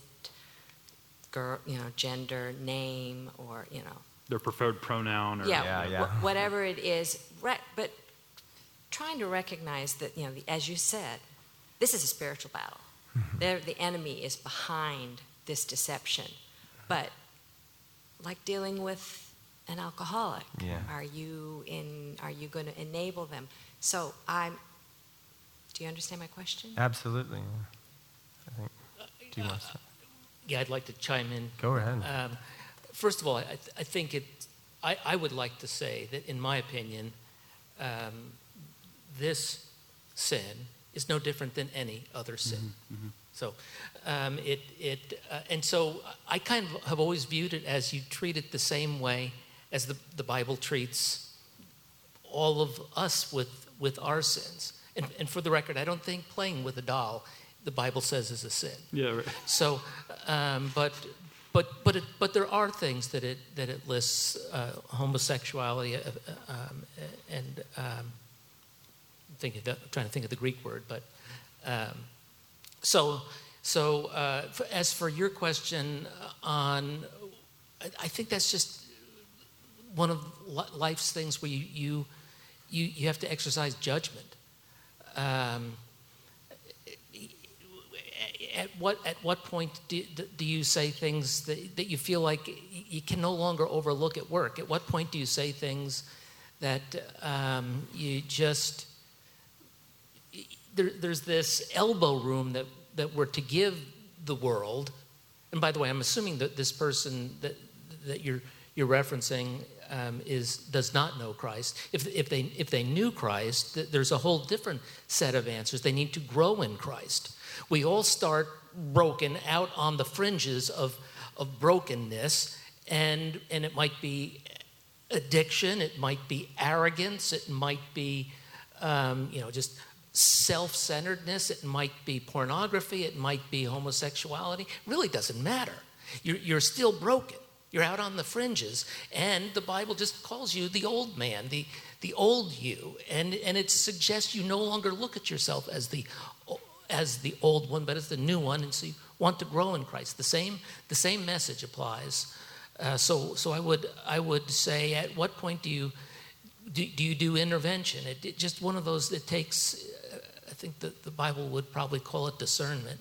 gender, name, or Their preferred pronoun, or whatever it is, but trying to recognize that as you said, this is a spiritual battle. The enemy is behind this deception, but like dealing with an alcoholic, are you going to enable them? So do you understand my question? Absolutely. I think. Do you want to? Yeah, I'd like to chime in. Go ahead. First of all, I think I would like to say that, in my opinion, this sin is no different than any other sin. Mm-hmm. So, and so I kind of have always viewed it as you treat it the same way as the Bible treats all of us with our sins. And for the record, I don't think playing with a doll, the Bible says, is a sin. Yeah. Right. So, but there are things that it lists: homosexuality, and trying to think of the Greek word. But so as for your question on, I think that's just one of life's things where you have to exercise judgment. At what point do you say things that you feel like you can no longer overlook at work? At what point do you say things that you just there's this elbow room that we're to give the world? And by the way, I'm assuming that this person that you're referencing does not know Christ. If they knew Christ, there's a whole different set of answers. They need to grow in Christ. We all start broken out on the fringes of brokenness, and it might be addiction, it might be arrogance, it might be just self-centeredness, it might be pornography, it might be homosexuality. It really doesn't matter. You're still broken. You're out on the fringes, and the Bible just calls you the old man, the old you, and it suggests you no longer look at yourself as the old one, but as the new one, and so you want to grow in Christ. The same message applies. So I would say, at what point do you do intervention? It just one of those that takes. I think that the Bible would probably call it discernment.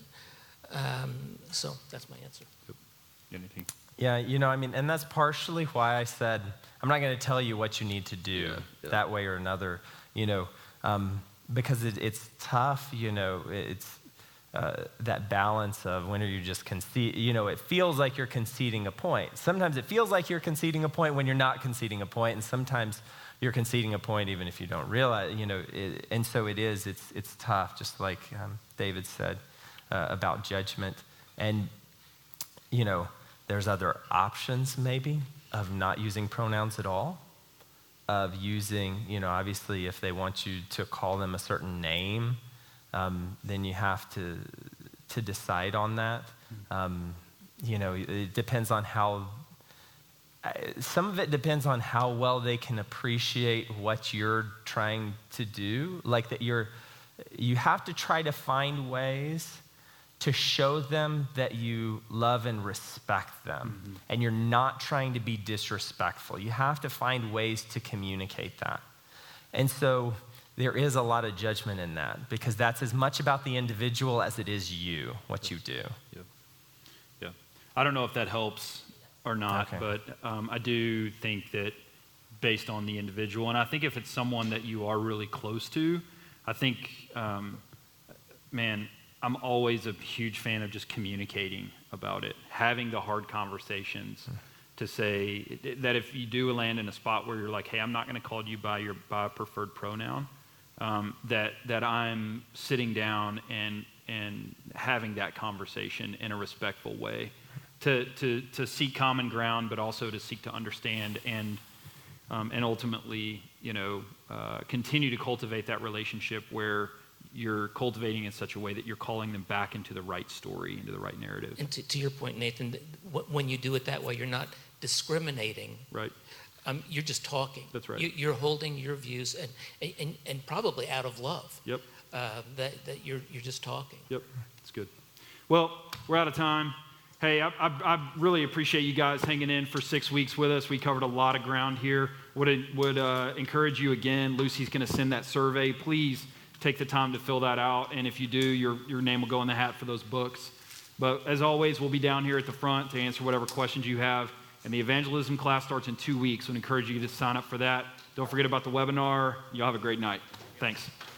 So that's my answer. Anything? Yeah, and that's partially why I said, I'm not going to tell you what you need to do that way or another, because it's tough, it's that balance of when are you just it feels like you're conceding a point. Sometimes it feels like you're conceding a point when you're not conceding a point, and sometimes you're conceding a point even if you don't realize, and so it's tough, just like David said about judgment. And, there's other options maybe of not using pronouns at all, of using, obviously if they want you to call them a certain name, then you have to decide on that. It depends on some of it depends on how well they can appreciate what you're trying to do. Like that you have to try to find ways to show them that you love and respect them. Mm-hmm. And you're not trying to be disrespectful. You have to find ways to communicate that. And so there is a lot of judgment in that, because that's as much about the individual as it is you, what you do. Yeah. I don't know if that helps or not, but I do think that based on the individual, and I think if it's someone that you are really close to, I think, I'm always a huge fan of just communicating about it, having the hard conversations to say that if you do land in a spot where you're like, hey, I'm not going to call you by a preferred pronoun, that I'm sitting down and having that conversation in a respectful way to seek common ground, but also to seek to understand and and ultimately, continue to cultivate that relationship where you're cultivating in such a way that you're calling them back into the right story, into the right narrative. And to your point, Nathan, when you do it that way, you're not discriminating. Right. You're just talking. That's right. You're holding your views, and probably out of love. Yep. That you're just talking. Yep. That's good. Well, we're out of time. Hey, I really appreciate you guys hanging in for 6 weeks with us. We covered a lot of ground here. Would encourage you again. Lucy's going to send that survey. Please take the time to fill that out. And if you do, your name will go in the hat for those books. But as always, we'll be down here at the front to answer whatever questions you have. And the evangelism class starts in 2 weeks. So I encourage you to sign up for that. Don't forget about the webinar. Y'all have a great night. Thanks.